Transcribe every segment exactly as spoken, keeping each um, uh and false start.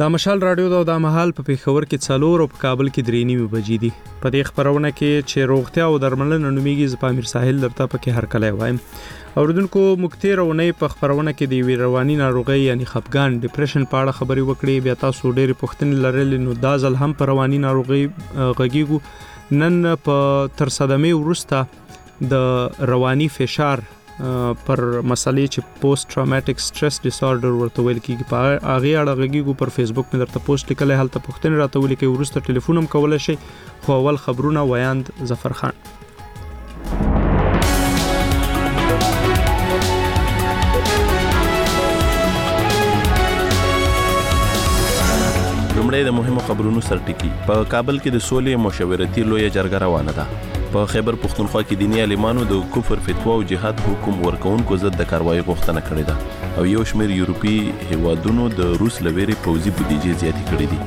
د مشال رادیو د د مهال په پیښور کې څلور او په کابل کې درې نیمه بجې دي. په دې خبرونه کې چې روغتیا او درملنه نومیږي ز پامیر ساحل درته پکې هر کله وایم. اوردونکو مکتیر او نه په خبرونه کې دی رواني ناروغي یعنی خپګان ډیپریشن په اړه خبري وکړي. بیا تاسو ډېری پوښتنې لرلې نو دا ځل هم په رواني ناروغي غږیږو. نن په تر صدمه ورسته د رواني فشار پر مسلې چې پوسټ ټراوماتیک سټرس ډیسارډر ورته ویل کیږي په هغه اړه غږیږو. پر فیسبوک مې درته پوسټ لیکلې هلته پوښتنه راته ولیکئ. ورسته ټلیفون هم کولای شئ. خو اول خبرونه ویاند ظفر خان. لومړی د مهمو خبرونو سرټکی. په کابل کې د سولې مشاورتي لویه جرګه روانه ده. په خیبر پښتونخوا کې دیني عالمانو د کفر فتوا او جهاد حکم ورکوونکو ضد د کاروایی غوښتنه کړې ده او یو شمېر یورپي هیوادونو د روس لویري پوځي بودیجې زیاتې کړې دي.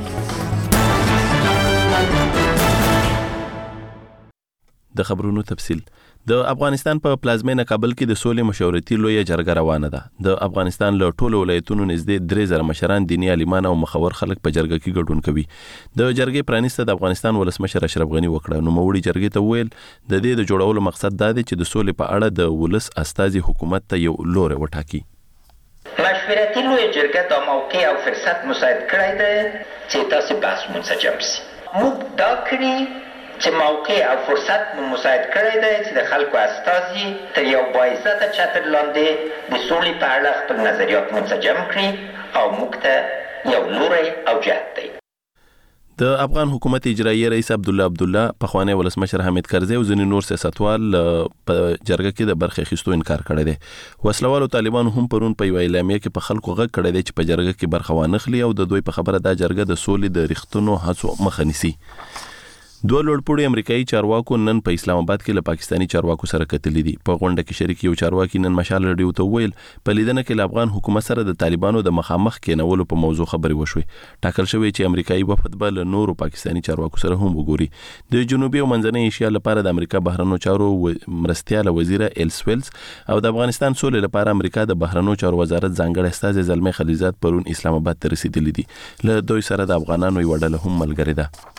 د خبرونو تفصیل. د افغانستان په پلازمینه کابل کې د سولې مشاورتي لویه جرګه روانه ده. د افغانستان له ټولو ولایتونو نږدې درې زره مشران دیني عالمان او مخور خلک په جرګه کې ګډون کوي. د جرګې پرانیسته د افغانستان ولسمشر اشرف غنی وکړه. نو موړي جرګې ته ویل د دې د جوړولو مقصد دا دی چې د سولې په اړه د ولس استازي حکومت ته یو لور وټاکي. مشورتي لویه جرګه د موقع او فرصت مساعد کړی دی چې تاسو بحث منسجم شي. موږ دا کړی چې موقع او فرصت مو مساعد کړی دی چې د خلکو استازي تر یو باعزته چتر لاندې د سولې په اړه خپل نظریات منسجم کړي او موږ ته یو لوری او جهت دی. د افغان حکومت اجرایي رئیس عبدالله عبدالله پخوانی ولسمشر حامد کرزي او ځینې نور سیاستوال په جرګه کې د برخې اخیستو انکار کړی دی. وسلوالو طالبانو هم پرون په یو اعلامیه کې په خلکو غږ کړی دی چې په جرګه کې برخه وانخلي او د دوی په خبره دا جرګه د سولې د ریښتونو هڅو مخه نیسي. دوه لوړپوړي امریکایي چارواکو نن په اسلام آباد کې له پاکستاني چارواکو سره کتلې دي. په غونډه کې شریک یو چارواکي نن مشال رادیو ته ویل په لیدنه کې له افغان حکومت سره د طالبانو د مخامخ کېنولو په موضوع خبرې وشوې. ټاکل شوی چې امریکایي وفد به له نورو پاکستاني چارواکو سره هم وګوري. د جنوبي او منځنۍ ایشیا لپاره د امریکا بهرنیو چارو مرستیاله وزیر ایلسویلز او د افغانستان سولې لپاره امریکا د بهرنیو چارو وزارت ځانګړی استازی زلمي خلیزات پرون اسلام آباد ته رسیدلی دي. له دوی سره د افغانانو یو ډله هم ملګری ده.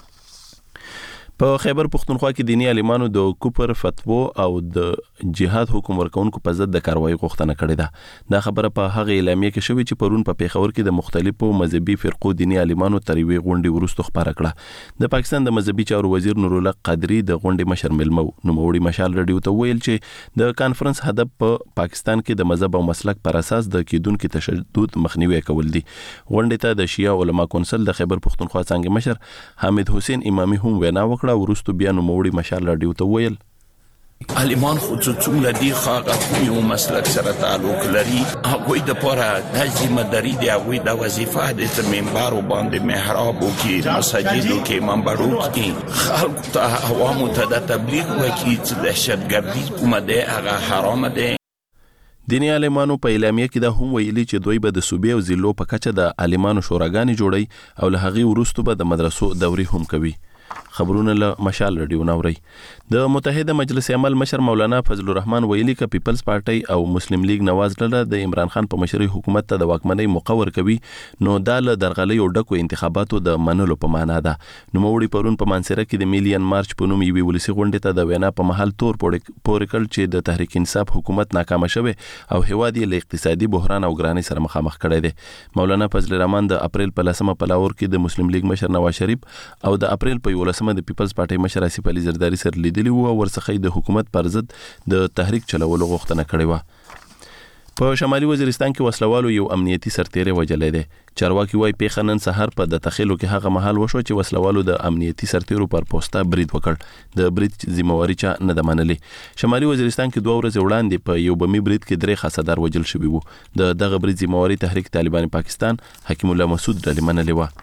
په خیبر پښتونخوا کې دیني عالمانو د کفر فتوا او د جهاد حکم ورکوونکو په ضد د کاروایی غوښتنه کړې ده. دا خبره په هغه اعلامیه کې شوې چې پرون په پیښور کې د مختلفو مذهبي فرقو دیني عالمانو تر یوې غونډې وروسته خبره کړه. د پاکستان د مذهبي چارو وزیر نور الله قادری د غونډې مشر ملمو نوموړي مشال رادیو ته ویل چې د کانفرنس هدف په پا پاکستان کې د مذهب او مسلک پر اساس د کېدونکو تشدد مخنیوي کول دي. غونډې ته د شیعه علما کونسل د خیبر پښتونخوا څنګه مشر حامد حسین امامي هم وینا وکړه. ورستو بیا نو موړي مشال رادیو ته ویل عالمان خو څومره دي خاغه یو مسلک سره تعلق لري. هغوی د پاره د ذمہ داری دی، هغوی د وظیفه د تر منبر باندې محراب او کې مساجدو کې منبرو کې خلکو ته عوامو ته د تبلیغ وکړي چې دهشتګردي کومه ده هغه حرام ده. دیني عالمانو په اعلامیه کې دا هم ویلي چې دوی به د صوبې او ضلعو په کچه د عالمانو شوراګانې جوړي او له هغې وروسته به د مدرسو دورې هم کوي. خبرونه له مشال رادیو نوري. د متحده مجلس عمل مشر مولانا فضل الرحمن ویلي ک پیپلز پارټي او مسلم لیگ نواز ډله د عمران خان په مشرۍ حکومت ته د واکمنۍ مقور کوي نو دا له درغلي او ډکو انتخاباتو د منلو په معنا ده. نو موړي پرون په مانسره کې د میلیون مارچ په نوم یوې ولسی غونډې ته د وینا په محل تور پورې کړ چې د تحریک انصاف حکومت ناکامه شوه او هواد یې له اقتصادي بحران او ګرانۍ سره مخامخ کړی دی. مولانا فضل الرحمن د اپریل په لسمه په لاهور کې د مسلم لیگ مشر نواز شریف او د اپریل په یولسمه د پیپلز پارټي مشر آصف علي زرداری سره لیدلی وو او ورڅخه د حکومت پر ضد د تحریک چلولو غوښتنه کړې وه. په شمالي وزیرستان کې وسلوالو یو امنیتي سرتیری وژلی دی. چارواکي وایي پیښه نن سهار په د تخیلو کې هغه مهال وشو چې وسلوالو د امنیتي سرتیرو پر پوسټه برید وکړ. د برید ذمہواري چا نه ده منلې. شمالي وزیرستان کې دوه ورځې وړاندې په یو بمي برید کې درې خاصدار وژل شوي وو. د دغه برید ذمہواري تحریک طالبان پاکستان حکیم الله مسعود ډلې منلې وه.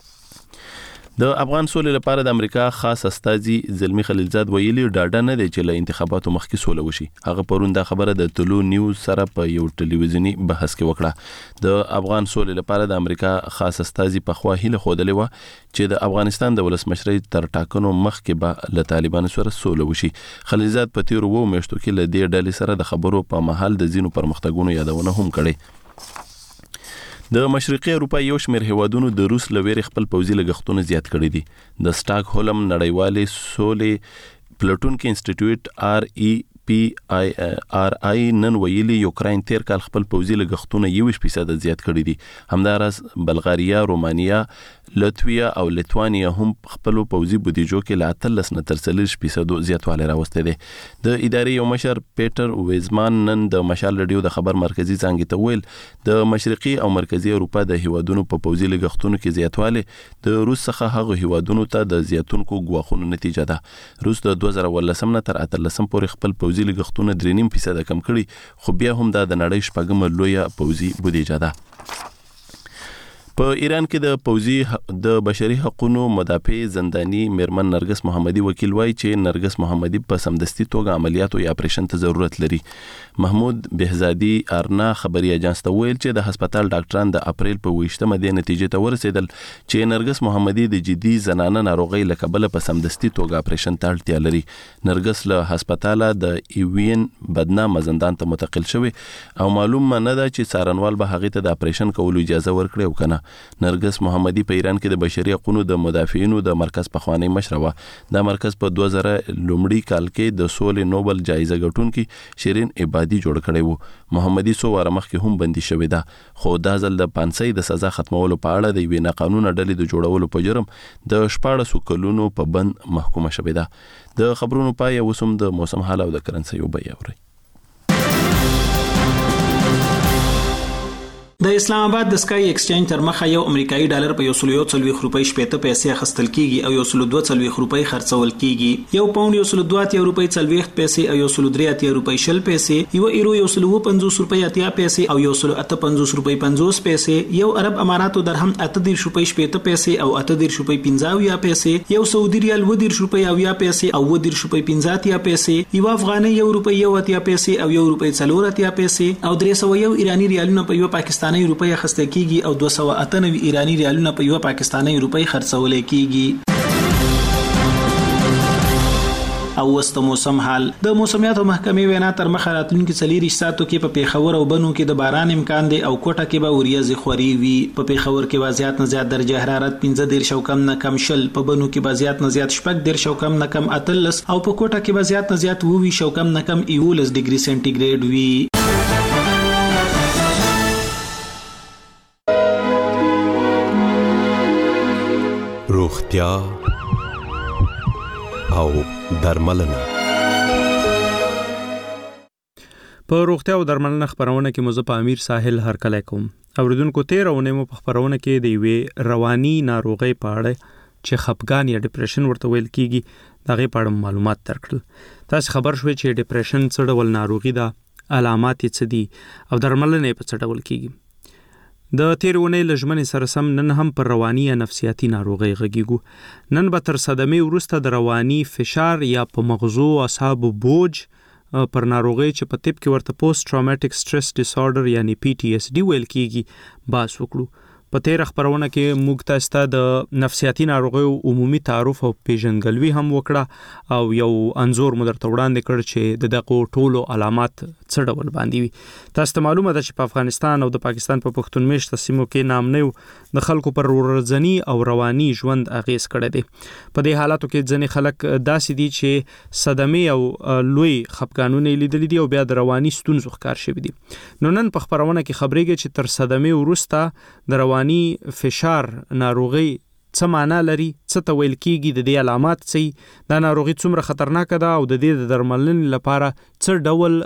د افغان سولې لپاره د امریکا خاص استازي زلمي خلیلزاد ویلي ډاډه نه دی چې له انتخاباتو مخکې سوله وشي. هغه پرون دا خبره د طلوع نیوز سره په یو ټلویزیونی بحث کې وکړه. د افغان سولې لپاره د امریکا خاص استازي په خوا هیله خوده و چې د افغانستان د ولسمشرۍ تر ټاکنو مخکې به له طالبانو سره سوله وشي. خلیلزاد په تیر وو میاشتو کې له دې ډلې سره د خبرو په محل د زینو پرمختګونو یادونه هم کړې. د مشرقي اروپا یو شمېر هیوادونو د روس له ویرې خپل پوځي لګښتونه زیات کړي دي. د سټاک هولم نړیوالې سولې پلټونکي انسټیټیوټ آر ای پی آی آر آی نن ویلي یوکراین تیر کال خپل پوځي لګښتونه یوویشت فیصد زیات کړي دي. همداراز بلغاریا، رومانیا، لاتویا او لیتوانیا هم خپل پوځي بودیجو کې له اتلس نه تر څلوېښت فیصد زیاتوالی راوستی دی. د ادارې یو مشر پیټر ویزمان نن د مشال رادیو د خبر مرکزي څانګې ته ویل د مشرقي او مرکزي اروپا د هیوادونو په پوځي لګښتونو کې زیاتوالی د روس څخه هغو هیوادونو ته د زیاتونکو ګواښونو نتیجه ده. روس د دوه زره اوولسم نه تر اتلسم پورې خپل پوځي لګښتونه درې نیم فیصد کم کړي، خو بیا هم دا د نړۍ شپږمه لویه پوځي بودیجه ده. په ایران کې د پوځي د بشري حقوقو مدافع زنداني میرمن نرګس محمدي وکیل وایي چې نرګس محمدي په سمدستي توګه عملیاتو یا اپریشن ته ضرورت لري. محمود بهزادي ارنا خبري اجانس ته ویل چې د هسپتال ډاکټران د اپریل په ویشتمه د نتیجې ته ورسېدل چې نرګس محمدي د جدي زنانه ناروغي له کبله په سمدستي توګه اپریشن ته اړتیا لري. نرګس له هسپتاله د ایوین بدنامه زندان ته منتقل شوی او معلوم نه ده چې څارنوال به هغې ته د اپریشن کولو اجازه ورکړي او کنه. نرګس محمدي په ایران کې د بشري حقوقو د مدافعینو د مرکز پخوانی مشره وه. دا مرکز په دوه زره لومړي کال کې د سولې نوبل جایزه ګټونکي شیرین عبادي جوړ کړی وو. محمدي څو واره مخکې هم بندي شوې ده، خو دا ځل د پانسۍ د سزا ختمولو په اړه د یوې ناقانونه ډلې د جوړولو په جرم د شپاړسو کلونو په بند محکومه شوې ده. د خبرونو پای اوس هم د موسم حال او د کرنسۍ بیه اورئ. د اسلام آباد د سکای ایکسچینج تر مخه یو امریکایي ډالر په یو سل یو څلوېښت روپۍ شپېته پیسې اخیستل کیږي او یو سل دوه څلوېښت روپۍ خرڅول کیږي. یو پاوند یو سل دوه اتیا روپۍ څلوېښت پیسې او یو سل درې اتیا روپۍ شل پیسې، یو ایرو یو سل اووه پنځوس روپۍ اتیا پیسې او یو سل اته پنځوس روپۍ پنځوس پیسې، یو عرب اماراتو درهم اته دېرش روپۍ شپېته پیسې او اته دېرش روپۍ پنځه اویا پیسې، یو سعودي ریال اووه دېرش روپۍ اویا پیسې او اووه دېرش روپۍ پنځه اتیا پیسې، یو افغانۍ یو روپۍ یو اتیا پیسې او یو روپۍ څلور اتیا پیسې او درې سوه یو ایراني ریالونه په یو پاکستاني روپۍ اخیستل کیږي او دوه سوه اته نوي ایراني ریالونه په یو پاکستاني روپۍ خرڅول کیږي. او وست موسم حال. د موسمیاتو محکمې وینا تر مخه راتلونکي څلېرویشت ساعتو کې په پیښور او بنو کې د باران امکان دی او کوټه کې به وریځې خوري وي. په پیښور کې به زیات نه زیات درجه حرارت پنځه دېرش او کم نه کم شل، په بنو کې به زیات نه زیات شپږ دېرش او کم نه کم اتلس او په کوټه کې به زیات نه زیات اووه ویشت او کم نه کم یوولس ډیګري سنټیګریډ وي. روغتیا او درملنه. په روغتیا او درملنه خبرونه کې مزه په امیر ساحل هرکلی کوم. اوریدونکو تیر اونۍ مو په خبرونه کې د یوې رواني ناروغۍ په اړه چې خپګان یا ډیپریشن ورته ویل کیږي دغه په اړه معلومات درکړل. تاسو خبر شوي چې ډیپریشن څه ډول ناروغي ده، علامات یې څه دي او درملنه یې په څه ډول کیږي. د تیر اونۍ له ژمنې سره سم نن هم پر رواني یا نفسیاتي ناروغۍ غږیږو. نن به تر صدمې وروسته د رواني فشار یا په مغزو اعصابو بوج پر ناروغۍ چې په طب کې ورته پوسټ ټراوماټیک سټرس ډیسارډر یعنی پی ټي اس ډي ویل کیږي باس وکړو. په تیر خبرونه کې موږ تاسو ته د نفسیاتي ناروغیو عمومي تعارف او پیژندګلوي هم وکړه او یو انزور مو درته وړاندې کړ چې د دغه ټولو علامات څه ډول باندې وي. تاسو ته معلومه ده چې په افغانستان او د پاکستان په پښتون میشته سیمو کې نامنیو د خلکو پر ورځنی او رواني ژوند اغیز کړی دی. په دې حالاتو کې ځینې خلک داسې دي چې صدمې او لوی خپګانونه لیدلي دي او بیا د رواني ستونزو ښکار شوي دي. نو نن په خبرونه کې خبرېږي چې تر صدمې وروسته د رواني فشار ناروغي څه معنا لري، څه ته ویل کیږي، د دې علامات څه، دا ناروغي څومره خطرناکه ده او د دې د درملنې لپاره څه ډول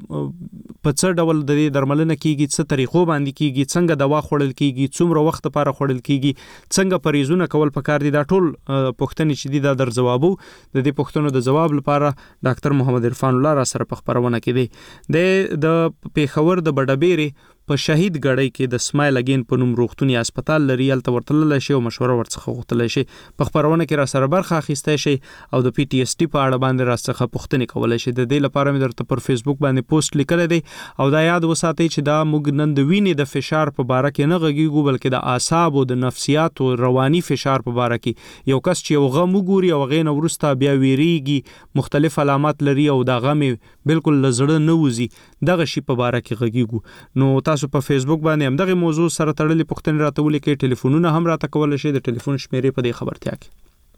په څه ډول د دې درملنه کیږي، څه طریقو باندې کیږي، څنګه دوا خوړل کیږي، څومره وخت لپاره خوړل کیږي، څنګه پریزونه کول پکار دي. دا ټول پوښتنې چې دي دا در جوابو. د دې پوښتنو د جواب لپاره ډاکټر محمد عرفان الله را سره په خبرونه کې دی. د پیښور د بډبېرې په شهید ګړۍ کې د سمایل اگین په نوم روغتوني هسپتال لري، هلته ورتللی شي او مشوره ورڅخه غوښتلی شي. په خبرونه کې را سره برخه اخیستی شي او د پی ټي اس ټي په اړه باندې را څخه پوښتنې کولی شي. د دې لپاره مې درته پر فیسبوک باندې پوسټ لیکلی دی او دا یاد وساتئ چې دا موږ نن د وینې د فشار په باره کې نه غږیږو بلکې د اعصابو د نفسیاتو رواني فشار په باره کې. یو کس چې یو غم وګوري او هغې نه وروسته بیا ویریږي، مختلف علامات لري او دا غم یې بالکل له زړه نه وځي، دغه شي په باره کې غږیږو. نو تاسو تاسو په فیسبوک باندې هم دغه موضوع سره تړلې پوښتنې راته ولیکئ، ټلیفونونه هم راته کولای شئ، د ټلیفون شمیرې په دې خبرتیا کې.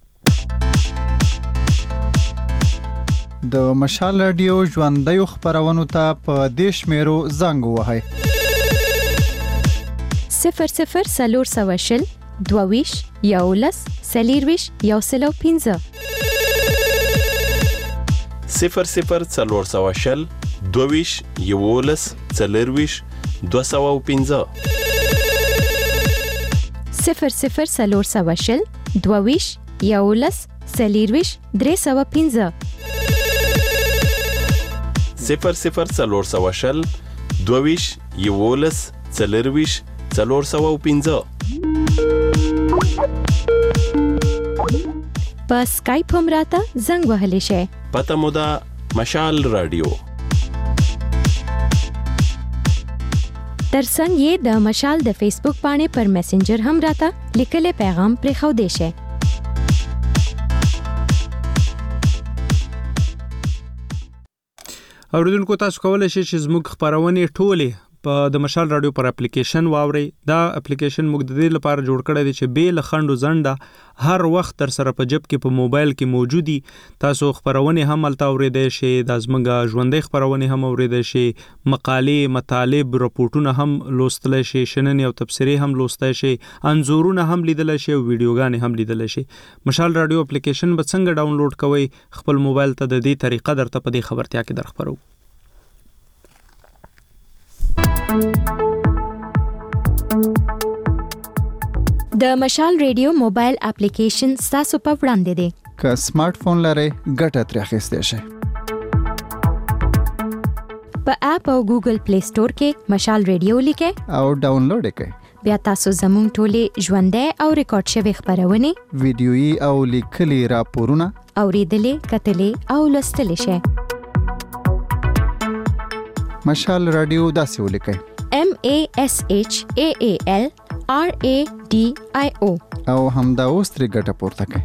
د مشال رادیو ژوندۍ خبرونو ته په دې شمیرو زنګ ووهئ: صفر صفر څلور سوه شل دوه ویشت یولس څلېرویشت یو سل او پنځه صفر صفر څلور سوه شل دوه ویشت یولس څلېرویشت دوه سوه او پنځه صفر صفر څلور سوه شل دوه ویشت یولس څلېرویشت درې سوه پنځه صفر صفر څلور سوه شل دوه ویشت یولس څلېرویشت څلور سوه او پنځه. په سکایپ هم راته زنګ وهلی شئ. پته مو ده مشال رادیو. ترڅنګ یې د مشال د فیسبوک باندې پر میسنجر هم راته لیکلی پیغام پرېښودی شئ. اوریدونکو تاسو کولی شئ چې زموږ خپرونې ټولې په د مشال رادیو پر اپلیکیشن واورئ. دا اپلیکیشن موږ د دې لپاره جوړ کړی دی چې بې له خنډ و ځنډه هر وخت در سره په جب کې په موبایل کې موجودي. تاسو خپرونې هم هلته اورېدی شئ، دا زموږ ژوندۍ خپرونې هم اورېدی شئ، مقالې، مطالب، رپورټونه هم لوستلی شئ، شننې او تبصرې هم لوستی شئ، انځورونه هم لیدلی شئ او ویډیوګانې هم لیدلی شئ. مشال رادیو اپلیکیشن به څنګه ډاونلوډ کوئ؟ خپل موبایل ته د دې طریقه درته په دې خبرتیا کې در خپرو. د مشال ریډیو موبایل اپلیکیشن ستاسو په وړاندې دی. که سمارټ فون لرئ ګټه ترې اخیستی شئ. په اپ او ګوګل پلی سٹور کې مشال ریډیو لیکئ او ډاونلوډ یې کړئ. بیا تاسو زموږ ټولې ژوندۍ او ریکارډ شوې خپرونې، ویډیويي او لیکلي راپورونه اورېدلې، کتلې او لوستلی شئ. مشال رادیو داسې ولیکئ: M A S H A A L R A D I O او همدا اوس ترې ګټه پورته کړئ.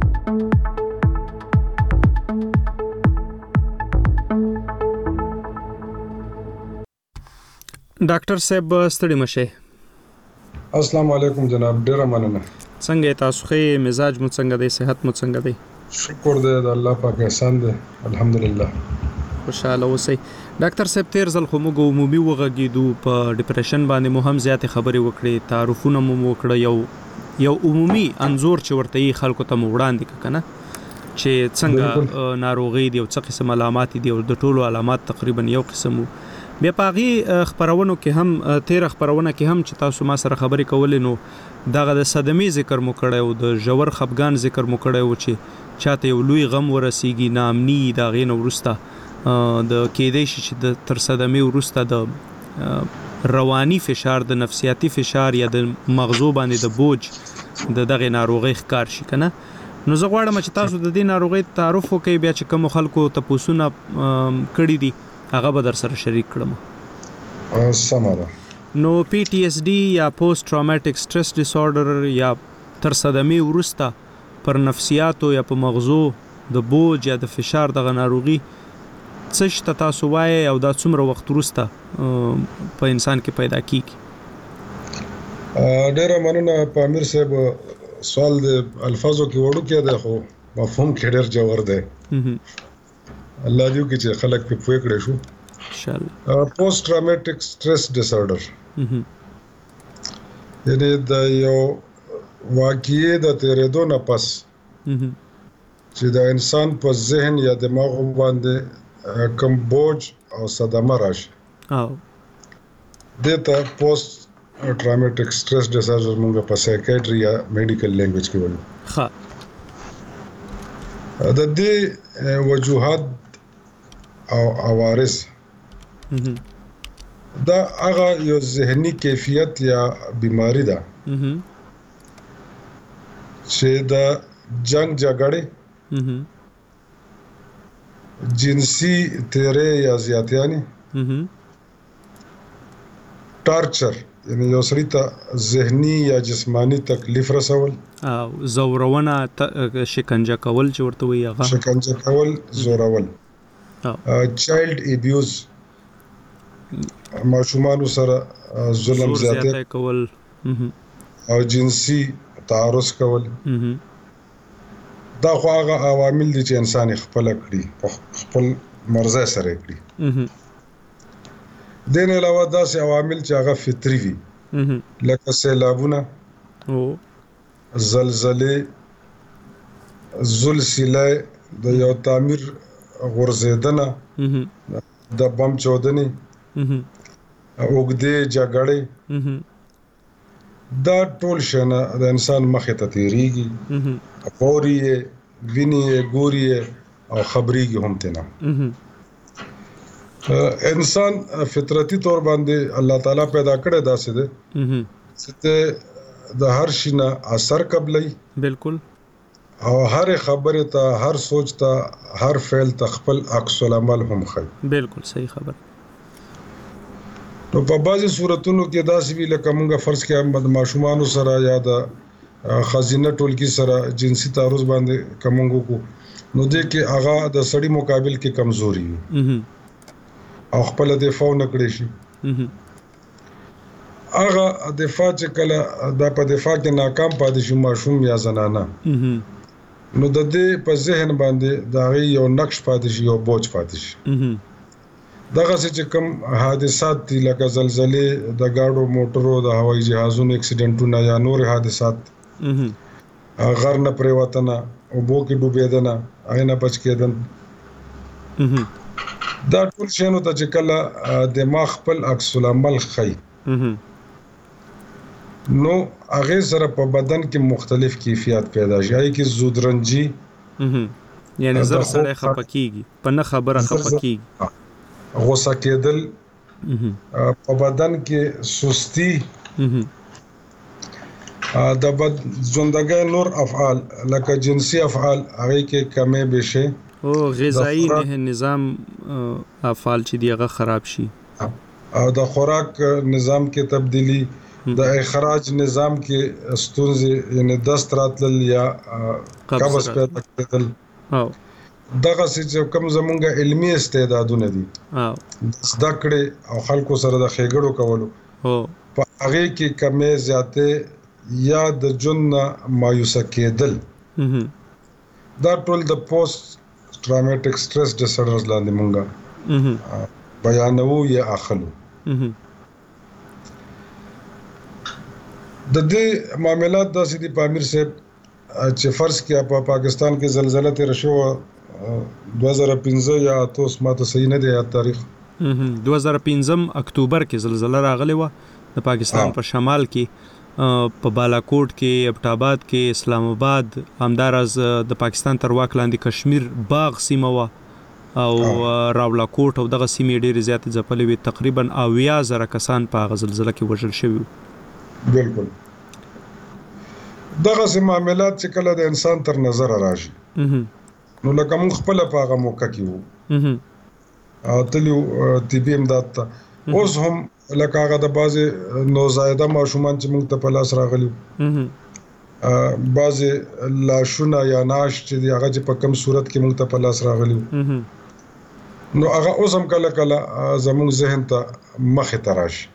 ډاکټر صاحب ستړي مشه. السلام علیکم جناب، ډیره مننه. څنګه تاسو ښه؟ مزاج مو څنګه دی؟ صحت مو څنګه دی؟ شکر دی د الله پاک احسان دی، الحمدلله. خوشاله اوسئ. ډاکټر صاحب تیر ځل خو موږ عمومي وغږیدو، په ډیپریشن باندې مو هم زیاتې خبرې وکړې، تعارفونه مو وکړه، یو یو عمومي انځور چې ورته یې خلکو ته مو وړاندې کړه کنه چې څنګه ناروغي دی او څه قسم علامات دي او د ټولو علامات تقریبا یو قسم. بیا په هغې خپرونو کې هم تیره خپرونه کې هم چې تاسو ما سره خبرې کولې نو دغه د صدمې ذکر مو کړی او د ژور خفګان ذکر مو کړی و چې چاته یو لوی غم ورسیږي، ناامني، د هغې نه وروسته د کېدای شي چې د تر صدمې وروسته د رواني فشار، د نفسیاتي فشار یا د مغزو باندې د بوج د دغه ناروغۍ ښکار شي کنه. نو زه غواړم چې تاسو د دې ناروغۍ تعارف وکړئ، بیا چې کوم خلکو تپوسونه کړي دي هغه به در سره شریک کړم. سمه ده. نو پی ټي اس ډي یا پوسټ ټراوماټیک سټرس ډیس آرډر یا تر صدمې وروسته پر نفسیاتو یا په مغزو د بوج یا د فشار دغه ناروغي څه شته تاسو وایئ او دا څومره وخت وروسته په انسان کې پیدا کیږي؟ ډیره مننه پامیر صاحب. سوال د الفاظو کې وړوکی دی خو مفهوم کې ډیر جوړ دی. الله دې وکړي چې خلک په پوه کړي شو ان شاء الله. پوسټ ټراوماټیک سټرس ډیس آرډر یعنی د یو واقعي د تیرېدو نه پس چې د انسان په ذهن یا دماغ باندې کم بوج او صدمه راشي او دته پوسټ ټراوماټیک سټرس ډیس آرډر موږ په سایکیاتري یا میډیکل لینګویج کې وایو. ښه، د دې وجوهات او عوارض دا هغه یو ذهني کیفیت یا بیماری ده چې د جنگ جګړې، جنسي تیرې یا زیاتیانی، ټارچر یعنی یو سړي ته ذهني یا جسمانی تکلیف رسول، او زورونه، شکنجه کول چې ورته وایي هغه شکنجه کول، زورول، چایلډ ابیوز ماشومان سره ظلم زیاته کول او جنسي تعرض کول دا خو هغه عوامل دي چې انسان خپل کړی خپل مرزه سره کړی. دین علاوه داسې عوامل چې هغه فطري وي لکه سیلابونه او زلزلې زلزلې د یو تعمیر غورځیدنه د بم چودنې اوګدې جګړې دا ټول شنه د انسان مخې ته تیریږي اوري ویني ګوري او خبريږي هم تنه. انسان فطرتي طور باندې الله تعالی پیدا کړی داسې ده چې د هر شي نه اثر قبلې بالکل او هر خبره ته هر سوچ ته هر فعل ته خپل عکس العمل هم خي. بالکل صحیح خبر. نو په بعضي صورتونو کې داسې وی لکه موږ فرض کې د ماشومان سره یا د خزینه ټولګي سره جنسي تعرض باندې کومو کو نو دې کې هغه د سړی مقابل کې کمزوري وي او خپل دفاع نه کړی شي. هغه دفاع چې کله د په دفاع کې ناکام پاتې شي ماشوم یا زنانه نو د دې په ذهن باندې دا یو نقش پاتې شي او بوج پاتې شي. دغه چې کوم حادثات دي لکه زلزلې د گاډو موټرو د هوایي جهازونو اکسیډنټونه یا نور حادثات غر نه پریوتنه او بو کې ډوبېدنه آینه بچ کېدن دا ټول شنو ته چې کله دماغ خپل عکس العمل خي نو هغه سره په بدن کې مختلف کیفیت پیدا شي کې زودرنجي یعنی زر سره خپکیږي په نه خبره خپکیږي غوسه کېدل په بدن کې سستی د بد ژوندګي نور افعال لکه جنسي افعال هغه کې کمې بشي او غذایی نظام افعال چې دیغه خراب شي او د خوراک نظام کې تبدیلی د اخراج نظام کې ستونزې یعنی دست راتل یا قبض پیدا کېدل او دغه چې کوم زمونږه علمي استعدادونه دي او زده کړې او خلکو سره د خېګړو کولو او په هغه کې کمې زیاتې یا د جن مایوسه کېدل دا ټول د پوسټ ټراوماټیک سټرس ډیسارډرز لاندې مونږه بیانوو یا اخلو. د دې معاملات داسې دي په امیر صاحب چې فرض کې په پاکستان کې زلزلہ تیر شو دوه زره پنځه یا تاسو ماته صحیح نه دی یاد تاریخ دوه زره پنځه اکتوبر کې زلزلہ راغلی و د پاکستان په شمال کې په بالاکوټ کې ابټاباد کې اسلام آباد همدارز د پاکستان تر واک لاندې کشمیر باغ سیمه و او راولاکوټ او دغه سیمې ډېرې زیاتې ځپلې وي تقریبا اویا زره کسان په هغه زلزلہ کې وژل شوي. بالکل دغه سم معاملات چې کله د انسان تر نظر راشي نو لکه موږ خپل په هغه موقع کې وو او تلو طبي امداد ته اوس هم لکه هغه د بازي نوزایده ماشومان چې موږ ته په لاس راغلي بازي لاشونه یا ناش چې هغه په کم صورت کې موږ ته په لاس راغلي نو هغه اوس هم کله کله زموږ ذهن ته مخه تراشي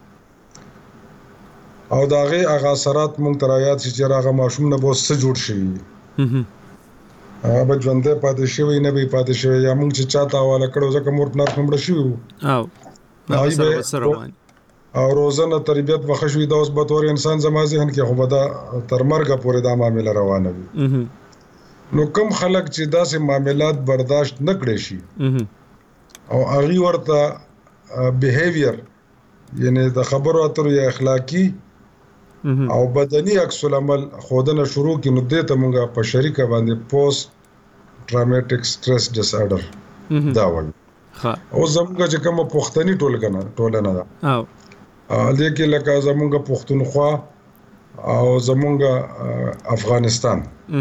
او داغه هغه اثرات مونږ ترایات چې هغه ماشوم نه بوس څه جوړ شي هغه به ژوندې پاتې شوی نه به پاتې شوی یا مونږ چې چاته حواله کړو ځکه مور نه کومړ شو او هغه سره روان او روزانه تربيت وخښوي دا اوس به تور انسان زما ذهن کې خو به دا تر مرګه پورې دا معاملې روانه وي نو کوم خلک چې داسې معاملات برداشت نه کړي شي او هغه ورته بیهیویر یعنی د خبرو اترو یا اخلاقی او بدني عکس العمل خودنه شروع کی نو دته مونږه په شریکه باندې پوسټ ټراوماټیک سټرس ډیسارډر دا وایي ها او زموږه چې کوم پښتني ټولګنه ټولنه ده او دې کې لکه زموږه پښتونخوا او زموږه افغانستان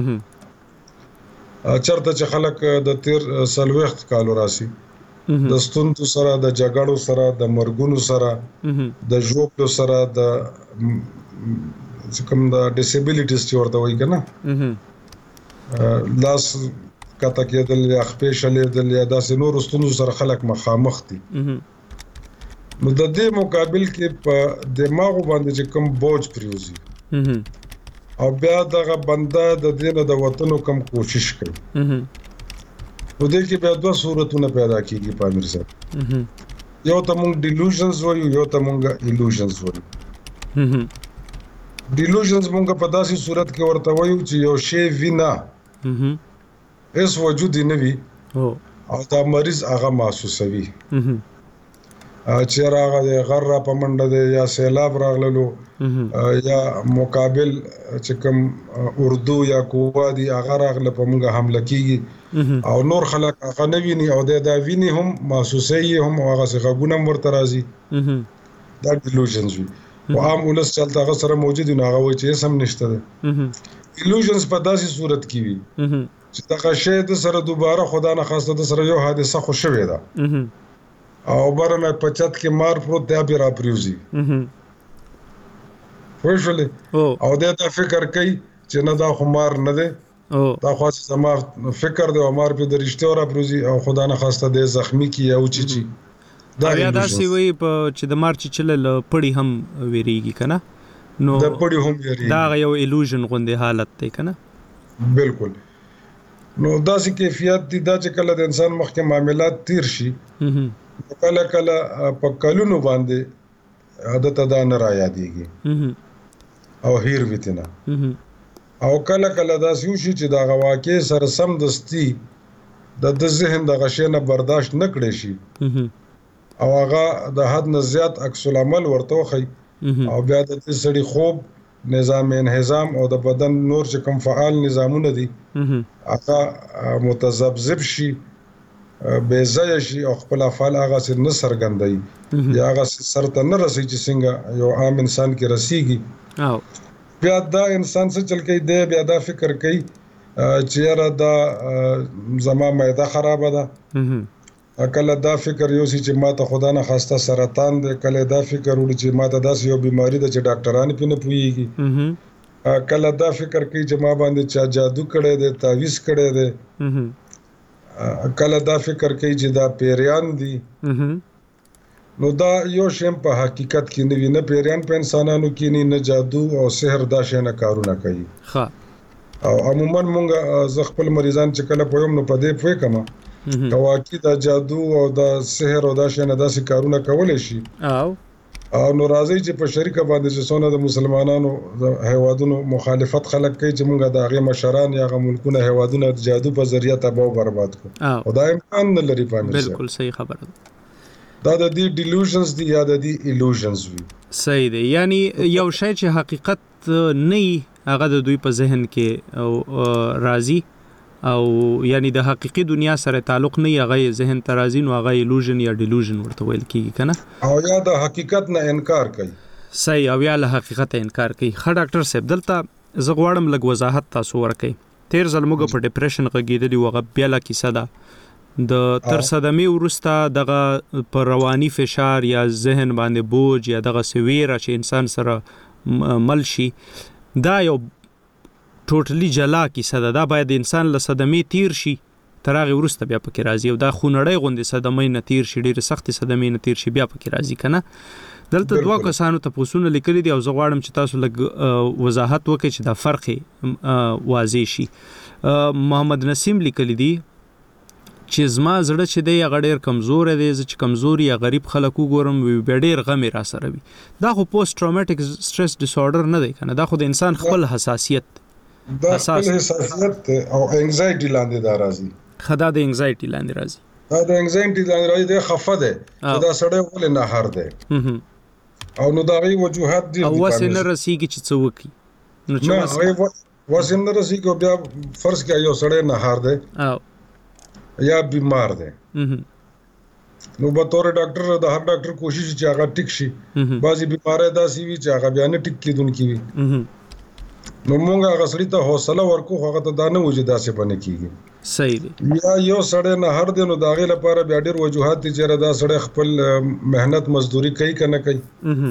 چرته چې خلک د تیر سلوخت کالو راسي د ستونتو سره د جګړو سره د مرګونو سره د ژوبلو سره د کوم د ډیسیبিলিټیز چې ورته وایي کنه لاس کته کېدل یا خپې شلېدل یا داسې نور ستونزو سره خلک مخامخ دي نو د دې مقابل کې په دماغ باندې چې کوم بوج پریوزي او بیا دغه بنده د دې نه د وطنو کم کوشش کوي نو دې کې بیا دوه صورتونه پیدا کیږي په امیر صاحب یو ته مونږ ډیلوژنز وایو یو ته مونږ ایلوژنز وایو ډیلوژنز مونږ په داسې صورت کې ورته وایو چې یو شی وینا هیڅ وجود نه وي او دا مریض هغه محسوسوي چې راغله غر را په منډه دی یا سیلاب راغللو یا مقابل چې کوم اردو یا قوا دی هغه راغله په موږ حمله کیږي او نور خلک هغه نه ویني او دا ویني هم محسوسوي هم هغه څه غوونه مرته راځي دا ډیلوژنز وي او عام ولس چلته هغه سره موجود نه هغه وایي چې سم نشته ده ایلوژنز په داسې صورت کې وي چې دا شی د سره دوباره خدا نه خواسته د سره یو حادثه خو شوې ده او بره مې پچت کې مار پروت دی بیا را پریوزي خوشاله او دا ته فکر کوي چې نه دا خو مار نه دی دا خو زما فکر دی او مار په درشته را پریوزي او خدا نه خواسته د زخمی کی او چی چی دا بیا داسې وي په چې د مار چې چل پړی هم ویریږي کنه نو د پړی هم ویریږي دا یو ایلوژن غوندې حالت دی کنه بالکل نو داسې کیفیت دي دا چې کله د انسان مخکې معاملات تیر شي کله کله په کلونو باندې عادت ادا نه را یادېږي او هیر ویتنه او کله کله دا سيو شي چې دا واقع سره سم دستی د د ذهن د غشنه برداشت نه کړي شي او هغه د حد نه زیات عکس العمل ورته خي او بیا د سړي خوب نظام انهضام او د بدن نور چې کوم فعال نظامونه دي هغه متذبذب شي بے ځای شي او خپل افعال هغه سر نه سرګندای یا هغه سرته نه رسي چې څنګه یو عام انسان کې رسیږي او بیا دا انسان څه چل کوي دی بیا دا فکر کوي چې یاره دا زما معده خراب ده کله دا فکر یو چې ما ته خدا نه خواسته سرطان دی کله دا فکر وړي چې ما ته داسې یو بیماری ده چې ډاکټران پې نه پوهیږي کله دا فکر کوي چې ما باندې چا جادو کړی دی تعویذ کړی دی کله دا فکر کوي چې دا پیریان دي نو دا یو شیم په حقیقت کې نه وي نه پیریان په انسانانو کې نه جادو او سحر دا شی نه کارونه کوي ها او عموما مونږ ز خپل مریضان چې کله پویم نو په دې پوي کما دا واقعي دا جادو او دا سحر او دا شی نه داسې کارونه کولای شي او او نو راځي چې په شریکه باندې چې څونه د مسلمانانو د هیوادونو مخالفت خلک کوي چې مونږه د هغه مشران یا غو ملکونه هیوادونه د جادو په ذریعہ تباہ برباد کړو او دا امکان نه لري پامه بالکل صحیح خبره دا د دې ډیلوژنز دي یا د دې ایلوژنز وي صحیح دی یعنی یو شی چې حقیقت نه هغه د دوی په ذهن کې او راضي او یعنی د حقيقي دنیا سره تعلق نه هغه ذهن ترازی نو هغه ایلوژن یا ډیلوژن ورته ویل کیږي کنه او یا د حقیقت نه انکار کوي صحیح او یا له حقیقت انکار کوي خا ډاکټر صاحب دلته زه غواړم لږ وضاحت تاسو ورکړئ تیر ځل موږ په ډیپریشن غږیدلی وغه بیا لا کیسه ده د تر صدمه ورسته دغه پر رواني فشار یا ذهن باندې بوج یا دغه سویره چې انسان سره مل شي دا یو ټوټلی جلا کیسه ده دا باید انسان له صدمې تیر شي ترغه ورسته بیا پکې راځي او دا خونړی غوندې صدمې نه تیر شي ډېر سخت صدمې نه تیر شي بیا پکې راځي کنه دلته دوه کسانو ته پوښتنه لیکلي دي او زه غواړم چې تاسو لږ وضاحت وکړئ چې دا فرق واضح شي محمد نسیم لیکلي دي چې زما زړه چې دی هغه ډېر کمزور دی چې کمزوري یا غریب خلک وګورم وي ډېر غم را سره وي دا خو پوسټ ټراوماټیک سټرس ډیس اورډر نه دی کنه دا خو د انسان خپل حساسیت دا خپل حساسیت او انگزایټي لاندې دا راځي خدا د انگزایټي لاندې راځي دا د انگزایټي لاندې راځي د خفه ده دا سړی ولې نه هار ده او نو دا غي وجوهات دي او وسه نه رسیږي چې څوکي نو چې وسه نه رسیږي بیا فرض کې یو سړی نه هار ده او یا بیمار ده نو به تور ډاکټر د هر ډاکټر کوشش چې هغه ټیک شي بعضي بیمارۍ داسي وي چې هغه بیا نه ټیک کیدونکي وي نو مونږه هغه سړی ته حوصله ورکو هغه ته دا نه وځي داسې باندې کیږي صحیح دی یا یو سړی نه هر دینو دا غي لپاره بیا ډیر وجوهات دي چې دا سړی خپل مهنت مزدوري کوي کنه کوي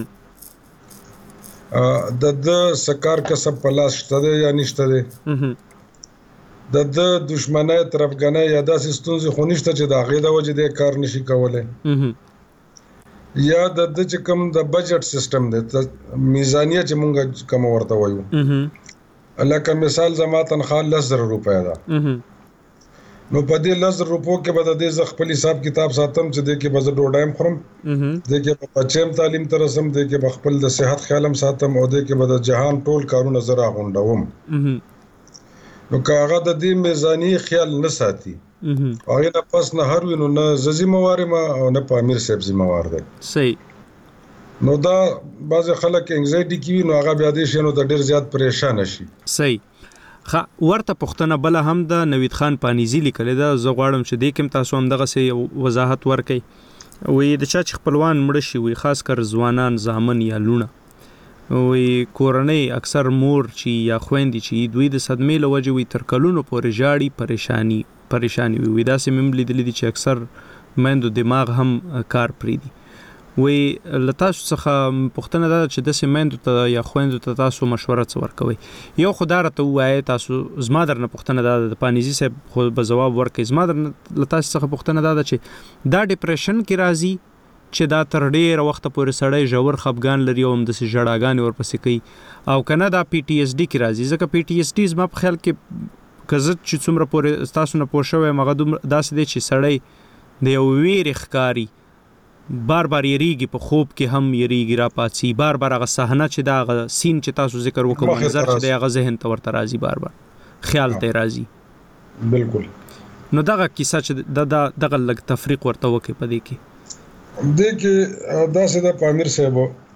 ا د د سکار کسب پلاس شته یا نشته دی د د دشمنای طرفګنای یا داسې ستونزې خو نشته چې دا غي د وجه د کار نشي کولای یا د د چې کوم د بجټ سیستم دی میزانیه چې مونږ کوم ورته وایو لکه مثال زما تنخواه لس زره روپۍ ده نو په دې لس زره روپو کې به د دې زه خپل حساب کتاب ساتم چې دې کې به زه ډوډۍ خورم دې کې به بچیم تعلیم ته رسم دې کې به خپل د صحت خیالم ساتم او دې کې به د جهان ټول کارونه زه راغونډوم نو که هغه د دې میزانیې خیال نه ساتي هغه نه پس نه هر وینو نه ززي موارد ما او نه پامیر صاحب زی موارد صحیح نو دا بعض خلک انګزایټي کوي نو هغه بیا دې شنو د ډیر زیات پریشان شي صحیح خا ورته پښتنه بل هم د نوید خان پانیزی لیکل دا زه غواړم چې دې کوم تاسو هم دغه سي وضاحت ورکړي وې د چا چې خپلوان مړ شي وي خاص کر ځوانان زامن یا لونه وې کورنۍ اکثر مور چې یا خويندې چې دوی د صدمې لوجه وي تر کلونو پورې جاړي پریشانی پریشانی وي دا سیمه لیدلې دي چې اکثر مندو دماغ هم کار پریدي وې لتاسو څخه پښتنه دا چې د سیمندو ته یا خويندو ته تاسو مشوره څور کوي یو خدای ته وایي تاسو زما درنه پښتنه دا د پانیزي صاحب خو به جواب ورکړي زما درنه لتاسو څخه پښتنه دا چې دا ډیپریشن کې راځي چې دا تر ډیره وخت پورې سړی ژور خفګان لري او هم د سجړاګان ورپسې کوي او کنه دا پی ټی اس ډي کې راځي ځکه پی ټی اس ډي زما په خیال کې کزت چې څومره پورې تاسو نه پوښوي مغه داسې دی چې سړی د یو ویر ښکاری بار بار یریږي په خوب کې هم یریږي را پاتې بار بار هغه صحنه چې دا سین چې تاسو ذکر وکړو منظر چې دا هغه ذهن ته ورته راځي بار بار خیال ته راځي بالکل نو دغه کیسه چې د دغه لګ تفریق ورته وکړي پدې کې دې کې دا څه د پامیر صاحب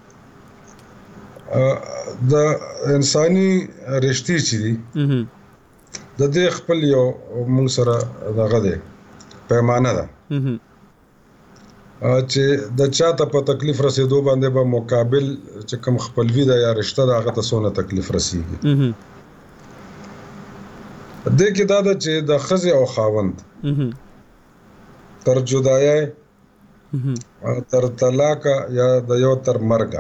د انساني رشتې چې دي د دې خپل یو موږ سره دغه ده پیمانه ده چې د چاته په تکلیف رسیدو باندې به مقابل چې کوم خپلوي ده یا رشتہ ده هغه ته څونه تکلیف رسیږي د کې دا ده چې د خزي او خاوند تر جدایي تر طلاق یا د یو تر مرګ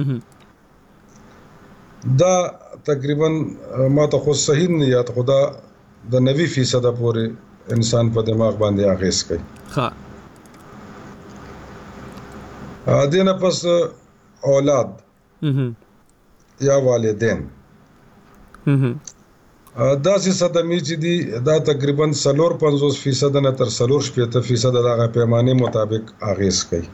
دا تقریبا ما ته خو صحیح نه یاد خدا د نوي فیصد پورې انسان په دماغ باندې اغیز کوي ها دینه پس اولاد یا والدین دا چې صدمې چې دي دا تقریبا سلور پنځوس فیصد نه تر سلور شپږ فیصد دغه پیمانه مطابق اغیز کوي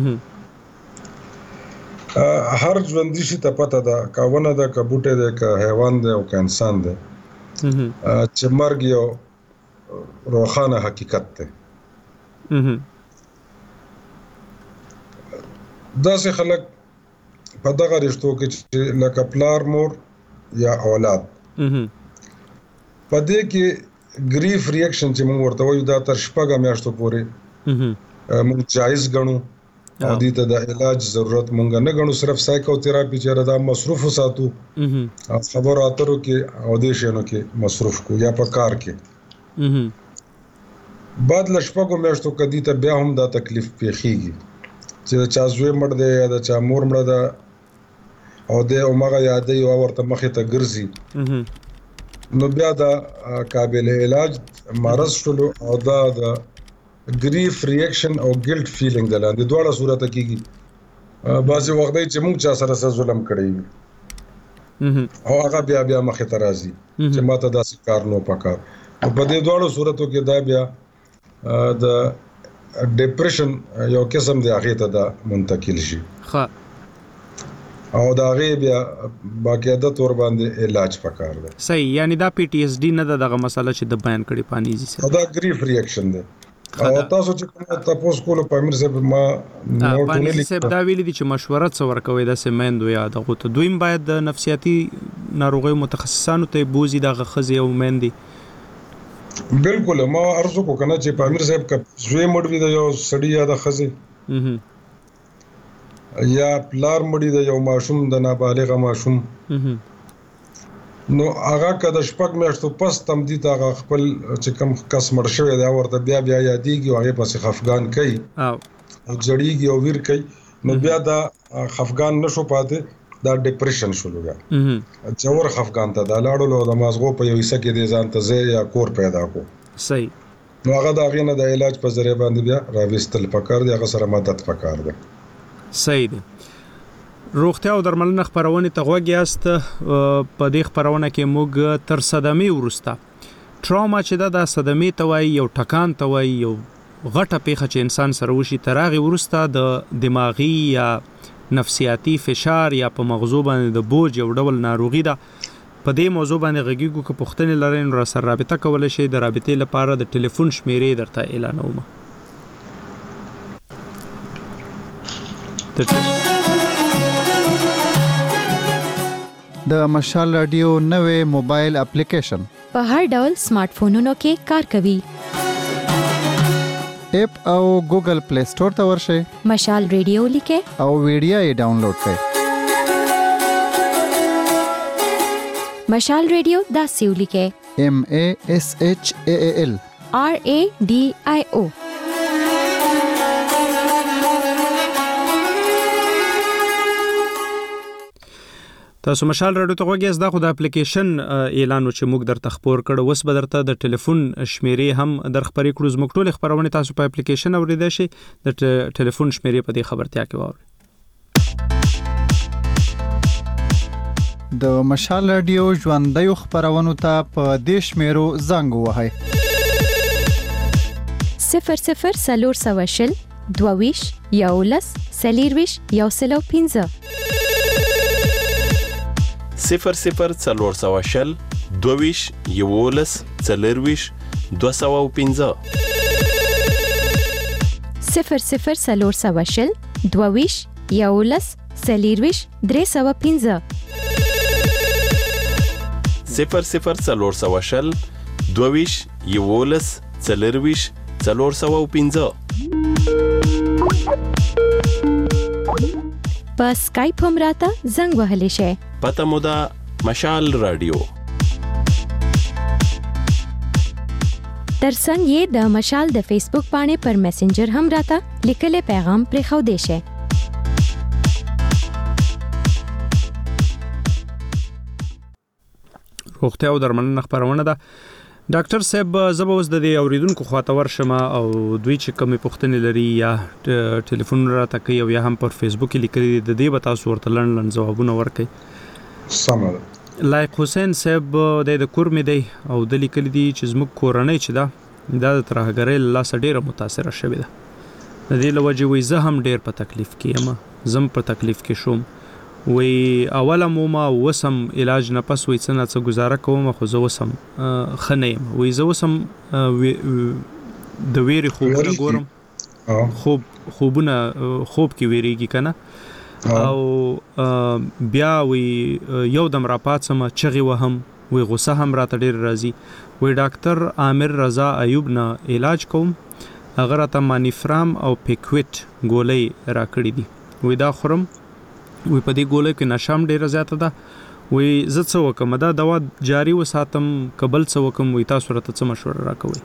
هر ژوندۍ شي ته پته ده کاونه ده کبوټه ده که حیوان ده او که انسان ده چې مرګ یو روخانه حقیقت ده داسې خلک په دغه رشتو کې چې لکه پلار مور یا اولاد په دې کې ګریف ریاکشن چې موږ ورته وایو دا تر شپږ میاشتو پورې موږ جایز ګڼو او دې ته د علاج ضرورت موږ نه ګڼو صرف سایکو تھراپي چې دا مصروف وساتو خبرو اترو کې او دې شنو کې مصروف کو یا په کار کې بعد لشپږو میاشتو کدي ته بیا هم دا تکلیف پیخيږي چې چا زوی مړ دی یا د چا مور مړ ده او د عمره یادې او ورته مخې ته ګرځي نو بیا دا قابل علاج مرض شلو او دا د ګریف ریاکشن او ګیلټ فیلینګ د لاندې دواړه صورت کېږي بعضې وخت دی چې موږ چا سره څه ظلم کړی وي او هغه بیا بیا مخې ته راځي چې ما ته داسې کار نو پکار په دې دواړو صورتو کې دا بیا د ډیپریشن یو قسم دی هغه ته دا منتقل شي ها او دا غي بیا باقاعده تور باندې علاج پکار دی صحیح یعنی دا پی ټی اس ډي نه دغه مسله چې د بیان کړي پانیزي سره دا ګریف ریاکشن دی او تاسو چې تاسو کولو پامیر صاحب ما نو پانیزي صاحب دا ویلي دي چې مشوره څور کوي د سیمندو یا دغه ته دویم باید د نفسیاتي ناروغي متخصصانو ته بوزي دغه خزي او مندي بالکل ما ارزو کو کنه چې پامیر صاحب کا زوی مړ وی د یو سړی یا د خزي یا پلار مړی د یو ماشوم د نابالغ ماشوم نو هغه کده شپږ میاشتو پس تم دي تا خپل چې کوم کس مړ شوی دا ورته بیا بیا یادېږي هغه پس خفقان کوي او جړیږي او ویر کوي نو بیا دا خفقان نشو پاتې دا ډیپریشن شروع یا جوړ خفقان ته دا لاړو د مازغو په یو حصہ کې د ځان ته زه یا کور پیدا کو صحیح نو هغه دا غینه د علاج په ذریعہ باندې بیا راوستل پکار دی هغه سره مدد پکار دی صحیح دی. روغتیا او درملنه خبرونه ته غوږ یاست. په دې خبرونه کې موږ تر صدمې وروسته ټراما چې دا د صدمې ته وایي، یو ټکان ته وایي، یو غټه پیښه چې انسان سره وشي، تر هغې وروسته د دماغي یا نفسیاتي فشار یا په مغزو باندې د بوج یو ډول ناروغي ده. په دې موضوع باندې غږیږو که پوښتنې لرئ نو راسره رابطه کولی شئ. د رابطې لپاره د ټلیفون شمیرې درته اعلانوم. د مشال رادیو نوې موبایل اپلیکیشن په هر ډول سمارټ فونونو کې کار کوي. اپ او ګوګل پلی سٹور ته ورشئ، مشال ریډیو لیکئ او ویډیو یې ډاونلوډ کړئ. مشال ریډیو داسې ولیکئ: ایم ای ایس ایچ ای ای ایل آر ای ډي آی او. تاسو مشال راډیو ته غوږ یاست. دا خو د اپلیکیشن اعلان و چې موږ درته خپور کړو. اوس به درته د ټلیفون شمیرې هم در خپرې کړو. زموږ ټولې خپرونې تاسو په اپلیکیشن اورېدای شئ. د ټلیفون شمیرې په دې خبرتیا کې واورئ. د مشال رادیو ژوندیو خبرونو ته په دې شمیرو زنګ ووهئ: صفر صفر څلور سوه شل دوه ویشت یولس څلېرویشت یو سل او پنځه. صفر صفر څلور سوه شل دوه ویشت یولس څلېرویشت دوه سوه او پنځه. صفر صفر څلور سوه شل دوه ویشت یولس څلېرویشت درې سوه پنځه. صفر صفر څلور سوه شل دوه ویشت یولس څلېرویشت څلور سوه او پنځه. په سکایپ هم راته زنګ وهلی شئ. پته مو ده مشال رادیو. ترڅنګ یې د مشال د فیسبوک پاڼې پر میسنجر هم راته لیکلی پیغام پرېښودی شئ. روغتیا او درملنه خبرونه ده. ډاکټر صاحب، زه به اوس د دې اوریدونکو خواته ورشم او دوی چې کومې پوښتنې لري یا ټلیفون راته کوي او یا هم پر فیسبوک کې لیکلي دي، د دې به تاسو ورته لنډ لنډ ځوابونه ورکړئ. سمه ده. لایق حسین صاحب د د کور مې دی او د لیکلي دي چې زموږ کورنۍ چې ده دا د ترهګرۍ له لاسه ډېره متاثره شوې ده. د دې له وجې وایي زه هم ډېر په تکلیف کې یم، زه هم په تکلیف کې شوم. وی اوله موما وسم علاج نه پس وی څنګه څه گزاره کوم، خو زه وسم خنیم. وی زه وسم د ویری خوبونه ګورم، خوب خوبونه خوب کې ویریږي کنه، او بیا وی یو دم را پاتسم چغي وهم، وی غصه هم راته ډیر راځي. وی ډاکټر عامر رضا ایوب نه علاج کوم، هغه راته مانیفرام او پیکویټ ګولۍ راکړي دي. وی دا خورم، وی په دې ګولۍ کې نشام ډیره زیاته ده. وی زه څه وکم، دا دوا جاری وساتم قبل څه وکم؟ وی تاسو راته څه مشوره راکوي؟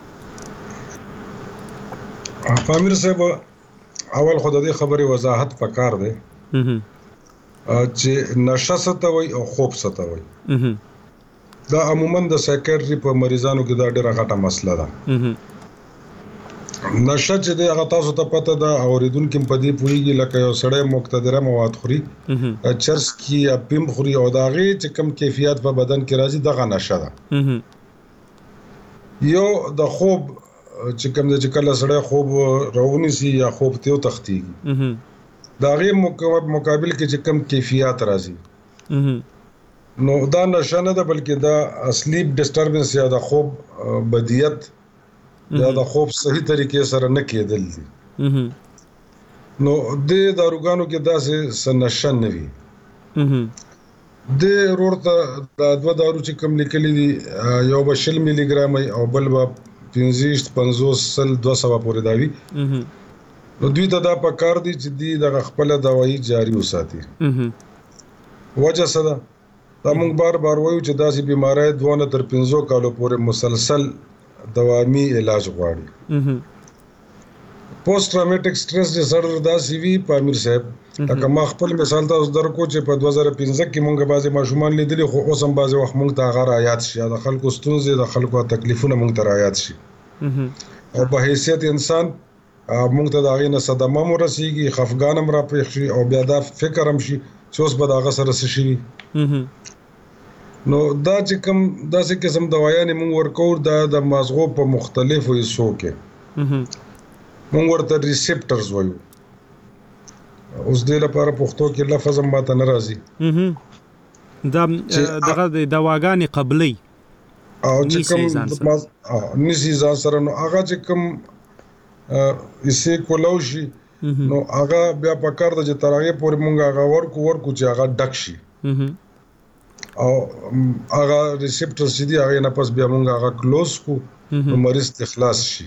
امیر صاحب، اول خو د دې خبرې وضاحت پکار دی چې نشه څه ته وایي او خوب څه ته وایي. دا عموما د سایکیټري په مریضانو کې دا ډیره غټه مسله ده. نشه چې دی هغه تاسو ته پته ده، اوریدونکي په دې پوهیږي لکه یو سړی مقتدره مواد خوري، چرس کی یا پیم خوري او د هغې چې کم کیفیت په بدن کې راځي دغه نشه ده. یو د خوب چې کم دی چې کله سړی خوب راونیسي یا خوب ته وتښتېږي، د هغې مقابل کې چې کم کیفیت راځي نو دا نشه نه ده، بلکې دا سلیپ ډسټربنس یا د خوب بدیت یا د خوب صحیح طریقې سره نه کېدل دي. نو د داروګانو کې داسې څه نشه نه وي. د ورور ته دا دوه دارو چې کوم لیکلي دي، یو به شل ملي ګرام او بل به پنځه پنځوس سل دوه سوه پورې دا وي. نو دوی ته دا پکار دي چې دوی دغه خپله دوايي جاري وساتي. وجه څه ده؟ دا موږ بار بار وایو چې داسې بیماری دوه نه تر پنځو کالو پورې مسلسل دوامي علاج غواړي. پوسټ ټرامیټک سټرس ډیسارډر داسې وي په امیر صاحب، لکه ما خپل مثال تاسو درکو چې په دوه زره پنځه کې مونږ بعضې ماشومان لیدلي، خو اوس هم بعضې وخت مونږ ته هغه رایاد شي، د خلکو ستونزې د خلکو تکلیفونه مونږ ته رایاد شي. او په حیثیت انسان موږ ته دا غي نه صدمه مو رسیږي خفګان هم را پېښ شي او بیا دا فکر هم شي چې اوس به دا غسر شي نو دا چې کوم داسې قسم دوايانې موږ ورکو دا د مازغو په مختلفو حصو کې موږ ورته ریسپټرز وایو اوس دې لپاره پښتو کې لفظ هم ماته نه راځي دا دغه د دواګانې قبلي او چې کوم نسی ځان سره نو هغه چې کوم یې کولوشي نو هغه بیا په کار د چې ترغه پورې مونږ هغه ورکو ورکو چې هغه ډک شي او هغه ریسپټر چې دی هغه نه پس بیا مونږ هغه کلوز کو نو مریض اخلاص شي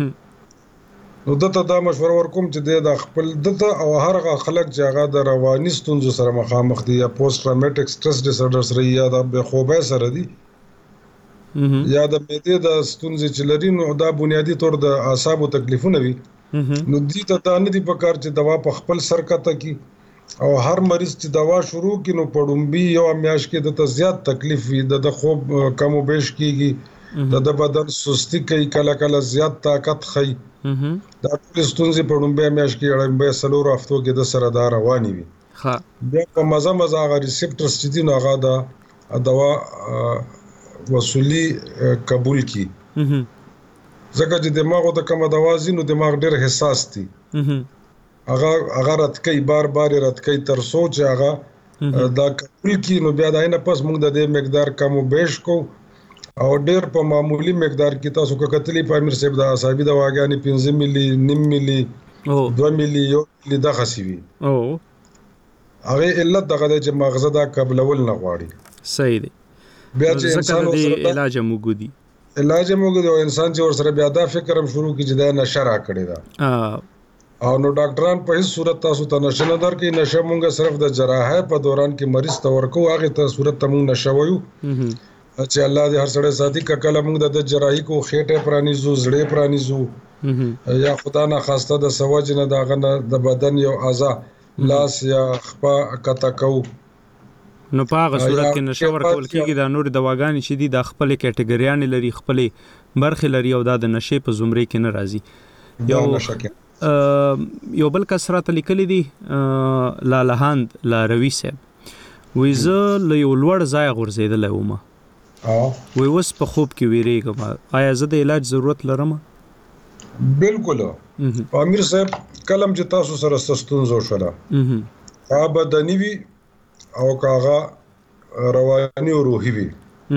نو دته دا مشوره ورکوم چې د خپل دته او هر خلک چې هغه د رواني ستونزو سره مخامخ دي یا پوسټ ټراوماټیک سټرس ډیسارډر سره یا د بخوبه سره دي یا د معدې د ستونزې چې لري نو دا بنیادی طور د اعصابو تکلیفونه وي نو دې ته دا نه دی پکار چې دوا په خپل سر کته کی او هر مریض چې دوا شروع کینو پړومبي یو میاش کې د زیات تکلیف وي د خوب کم او بیش کیږي د بدن سستی کوي کله کله زیات طاقت خي دا ټول ستونزې پړومبي میاش کې اړمبه سلور هفتو کې د سره دا رواني وي ها بیا په مزه مزه غ ریسپټرز چې دي نو هغه دا دوا وصولي قبول کی ځکه چې دماغ ته کوم دوا زینو دماغ ډېر حساس دي هغه هغه رات کوي بار بار رات کوي تر سوچ هغه دا قبول کی نو بیا دا نه پس موږ د دې مقدار کم او بیش کو او ډېر په معمولی مقدار کې تاسو کو کتلی په امیر صاحب د اعصابي دواګانې پنځه ملي نیم ملي دوه ملي یو ملي د خسيوي او هغه علت دغه چې مغزه دا قبلول نه غواړي صحیح دی بیا چې انسان سره علاج موجودي علاج موجود او انسان چې ور سره بیا دا فکر هم شروع کی چې دا نشه را کړی دا او نو ډاکټران په هیڅ صورت تاسو ته نشه نه درکې نشه مونږه صرف د جراحه په دوران کې مریض ته ورکو هغه ته صورت ته مونږ نشه وایو چې الله دې هر سړی ساتي کله مونږ د جراحي کو خېټه پرانیزو زړه پرانیزو یا خدا نه خواسته د سوج نه داغه د بدن یو اعضاء لاس یا خپا کتا کو نو په هغه صورت کې نشه ورکول کېږي د نور دواګانې چې دي د خپل کټګریان لري خپل برخه لري او د نشه په زمرې کې نه راځي یو نشه یو بل کسرات لیکلي دي لالهاند لاروي صاحب ویزه له یو لوړ ځای غورځیدل ومه او وی وس په خوب کې ویریږم آیا زه د علاج ضرورت لرم بالکل امیر صاحب کلم چې تاسو سره ستونزو شوه هغه بدني وي او کاغه رواني او روحي وي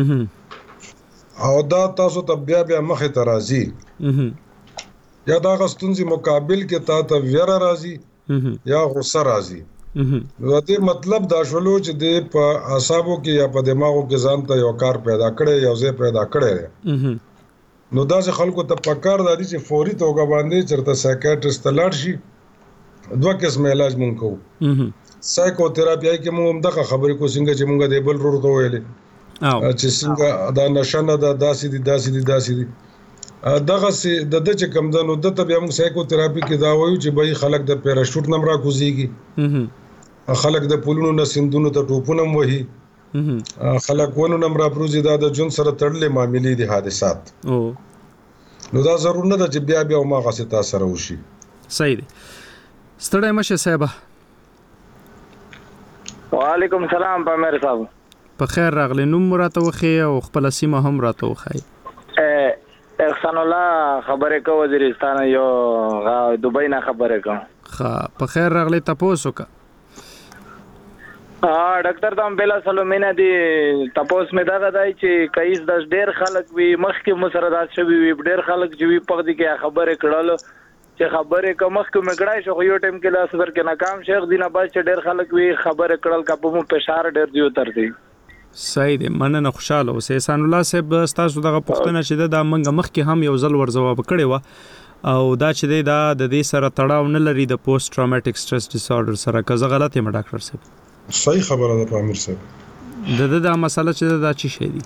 او دا تاسو ته بیا بیا مخه ته راځي یا دا غستونځي مقابل کې تا ته ویره راځي یا غصه راځي نو دې مطلب دا شولو چې د په اعصابو کې یا په دماغو کې ځان ته یو کار پیدا کړي یو ځای پیدا کړي نو دا چې خلکو ته پکار دي چې فوري توګه باندې چرته سایکیاټریست لاړ شي دوه قسم علاج مونږ کوو سایکوتراپي کې مونږ دغه خبرې کو څنګه چې مونږ د بل ورته ویلې چې څنګه دا نشنه دا داسې دي داسې دي داسې دي دغه سي د د چې کم دنو د ته بیا موږ سایکوتراپي کې دا وایو چې به خلک د پیراشوټ نم را کوزيږي خلک د پولونو نه سندونو ته ټوپونه وهي خلک ونه نم را پروزي دا د جون سره تړلې معاملې دي حادثات او نو دا ضرور نه ده چې بیا بیا ما غسه تاثیر وشي صحیح دي ستړی مشه صاحب وعلیکم السلام پامیر صاحب په خیر راغلی نوم راته وخی او خپل سیمه هم راته وخی احسان الله خبره کو وزیرستان یو دوبۍ نه خبره کوم ها په خیر راغلی تاسو کا ها ډاکټر تام بلا سلامینه دی تاسو مې دا غدای چې کایس د ډېر خلک وی مخکې مسردات شوی وی ډېر خلک چې وی پخ دي کې خبره کړل چې خبره کوم مخکې مې کړای شو یو ټیم کې لاس ور کې ناکام شیخ دینه باز چې ډېر خلک وی خبره کړل کپو مو فشار ډېر دی وتر دی صحیح دی مننه خوشاله اوسه احسان الله صاحب تاسو دغه پښتنه چې د منګه مخ کې هم یو ځل ور جواب کړی و او دا چې دا د دې سره تړاو نه لري د پوسټ ټراوماټیک سټرس ډیسارډر سره که زه غلط یم ډاکټر صاحب صحیح خبره ده پامیر صاحب د د مسله چې دا چی شي دي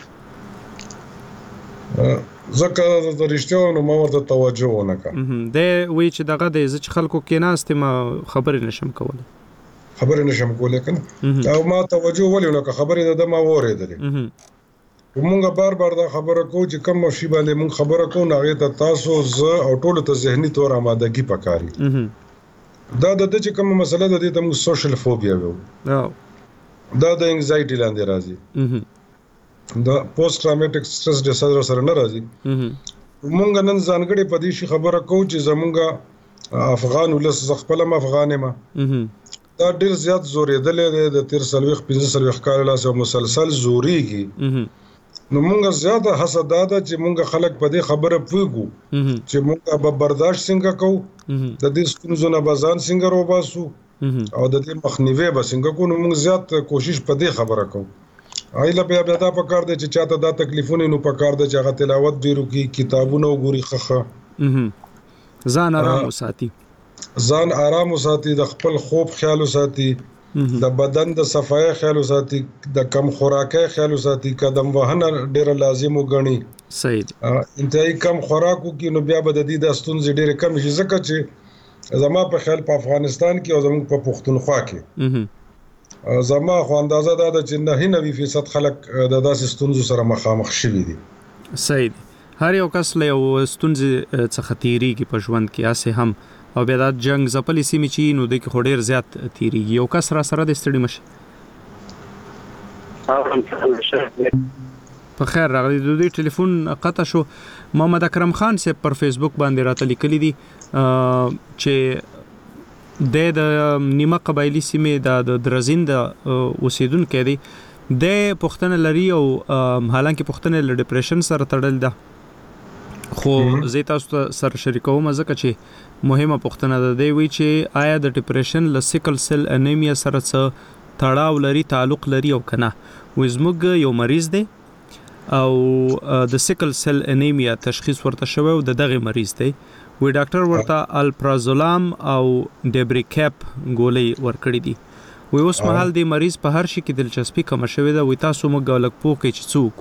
ځکه د رښتیا نو ما ورته توجه ونه کړم د وی چې دغه د ځکه خلکو کې ناست ما خبرې نشم کولای خبرې نشم کولای کنه او ما توجه ولې نو خبرې د ما وریدلې مونږه بار بار دا خبره کوو چې کوم شی باندې مونږ خبره کوو هغه ته تاسو ز او ټول ته ذهني تور آمادګي پکاري دا د دې کوم مسله د دې ته موږ سوشل فوبیا وو دا د انګزایټي لاندې راځي دا پوسټ ټراوماټیک سټرس ډیسارډر سره نه راځي مونږ نن ځانګړي په دې شي خبره کوو چې زمونږه افغان ولس خپل م افغان ما دا ډیر زیات زورېدل دي د تیر سلويخ پنځه سلويخ کال لا سو مسلسل زوريږي نو مونږ زیاته حسد ده چې مونږ خلک په دې خبره پوهیږو چې مونږ به برداشت څنګه کوو د دې ستونزو نه بازان څنګه روباسو او د دې مخنیوي به څنګه کوو مونږ زیات کوشش په دې خبره کوو ایله بیا بیا دا پکار دی چې چاته دا تکلیفونه نو پکار دی چې هغه تلاوت ډیرو کی کتابونه وګوري خخه ځان آرام وساتي ځان آرام وساتي د خپل خوب خیال وساتي د بدن د صفای خیال وساتي د کم خوراکه خیال وساتي قدم وهنه ډیر لازم وګڼي صحیح انتهایی کم خوراکو کې نو بیا به د دې د ستونزې ډیر کم شي ځکه چې زما په خیال په افغانستان کې او زموږ په پښتونخوا کې زما خو اندازه ده چې نه نوي فیصد خلک د داسې ستونزو سره مخامخ شوي دي صحیح هر یو کس له ستونزې څخه تیریږي په ژوند کې اسه هم او بیا د جنگ زپلې سیمې چې نو د کې خډیر زیات تیریږي یو کس را سره د ستړي مشه په خیر راغلی د دې ټلیفون قطع شو محمد اکرم خان سے پر فیسبوک باندې راته لیکلي دي چې د نیمه قبایلی سیمې د درزین د اوسیدونکو دي د پښتنه لري او حالانکه پښتنه ل ډیپریشن سره تړل ده خو زه تاسو سره شریکوم ځکه چې مهمه پښتنه ده دی وی چې آیا د ډیپریشن ل سیکل سیل انیمیا سره څه تړاو لري تعلق لري او کنه وزموږ یو مریض دی او د سیکل سیل انیمیا تشخیص ورته شوی او دغه مریض دی وی ډاکټر ورته الپرازولام او ډیبریکاپ ګولې ورکړې دي وی اوس مهال دی مریض په هر شي کې دلچسپي کم شوی دا وی تاسو موږ غلط پوکې چې څوک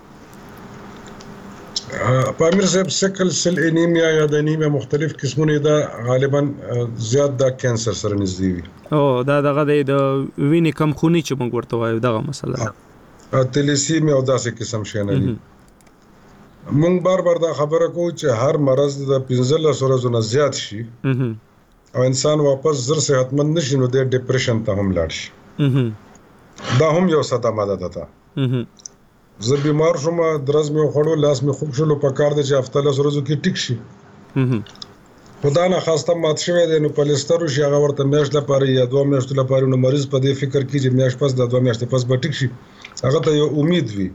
پامیر صاحب سیکل سیل انیمیا یا د انیمیا مختلف قسمونه دا غالبا زیات د کانسر سره نږدې وي او دا دغه د وینې کم خونی چې موږ ورته وایو دغه مسله تلیسیمیا او داسې قسم شي نه دي مونږ بار بار دا خبره کوو چې هر مرض د پنځلس ورځو نه زیات شي او انسان واپس زر صحتمند نشي نو د ډیپریشن ته هم لاړ شي دا هم یو صدمه ده ده زه بیمار شوم درز مې خوړو لاس مې خوب شلو په کار د چې هفته لس ورځو کې ټیک شي خدا نه خواسته مات شوی دی نو پلستر شي هغه ورته میاشت لپاره یا دوه میاشتو لپاره نو مریض په دې فکر کې چې میاشت پس د دوه میاشتې پس به ټیک شي هغه ته یو امید وي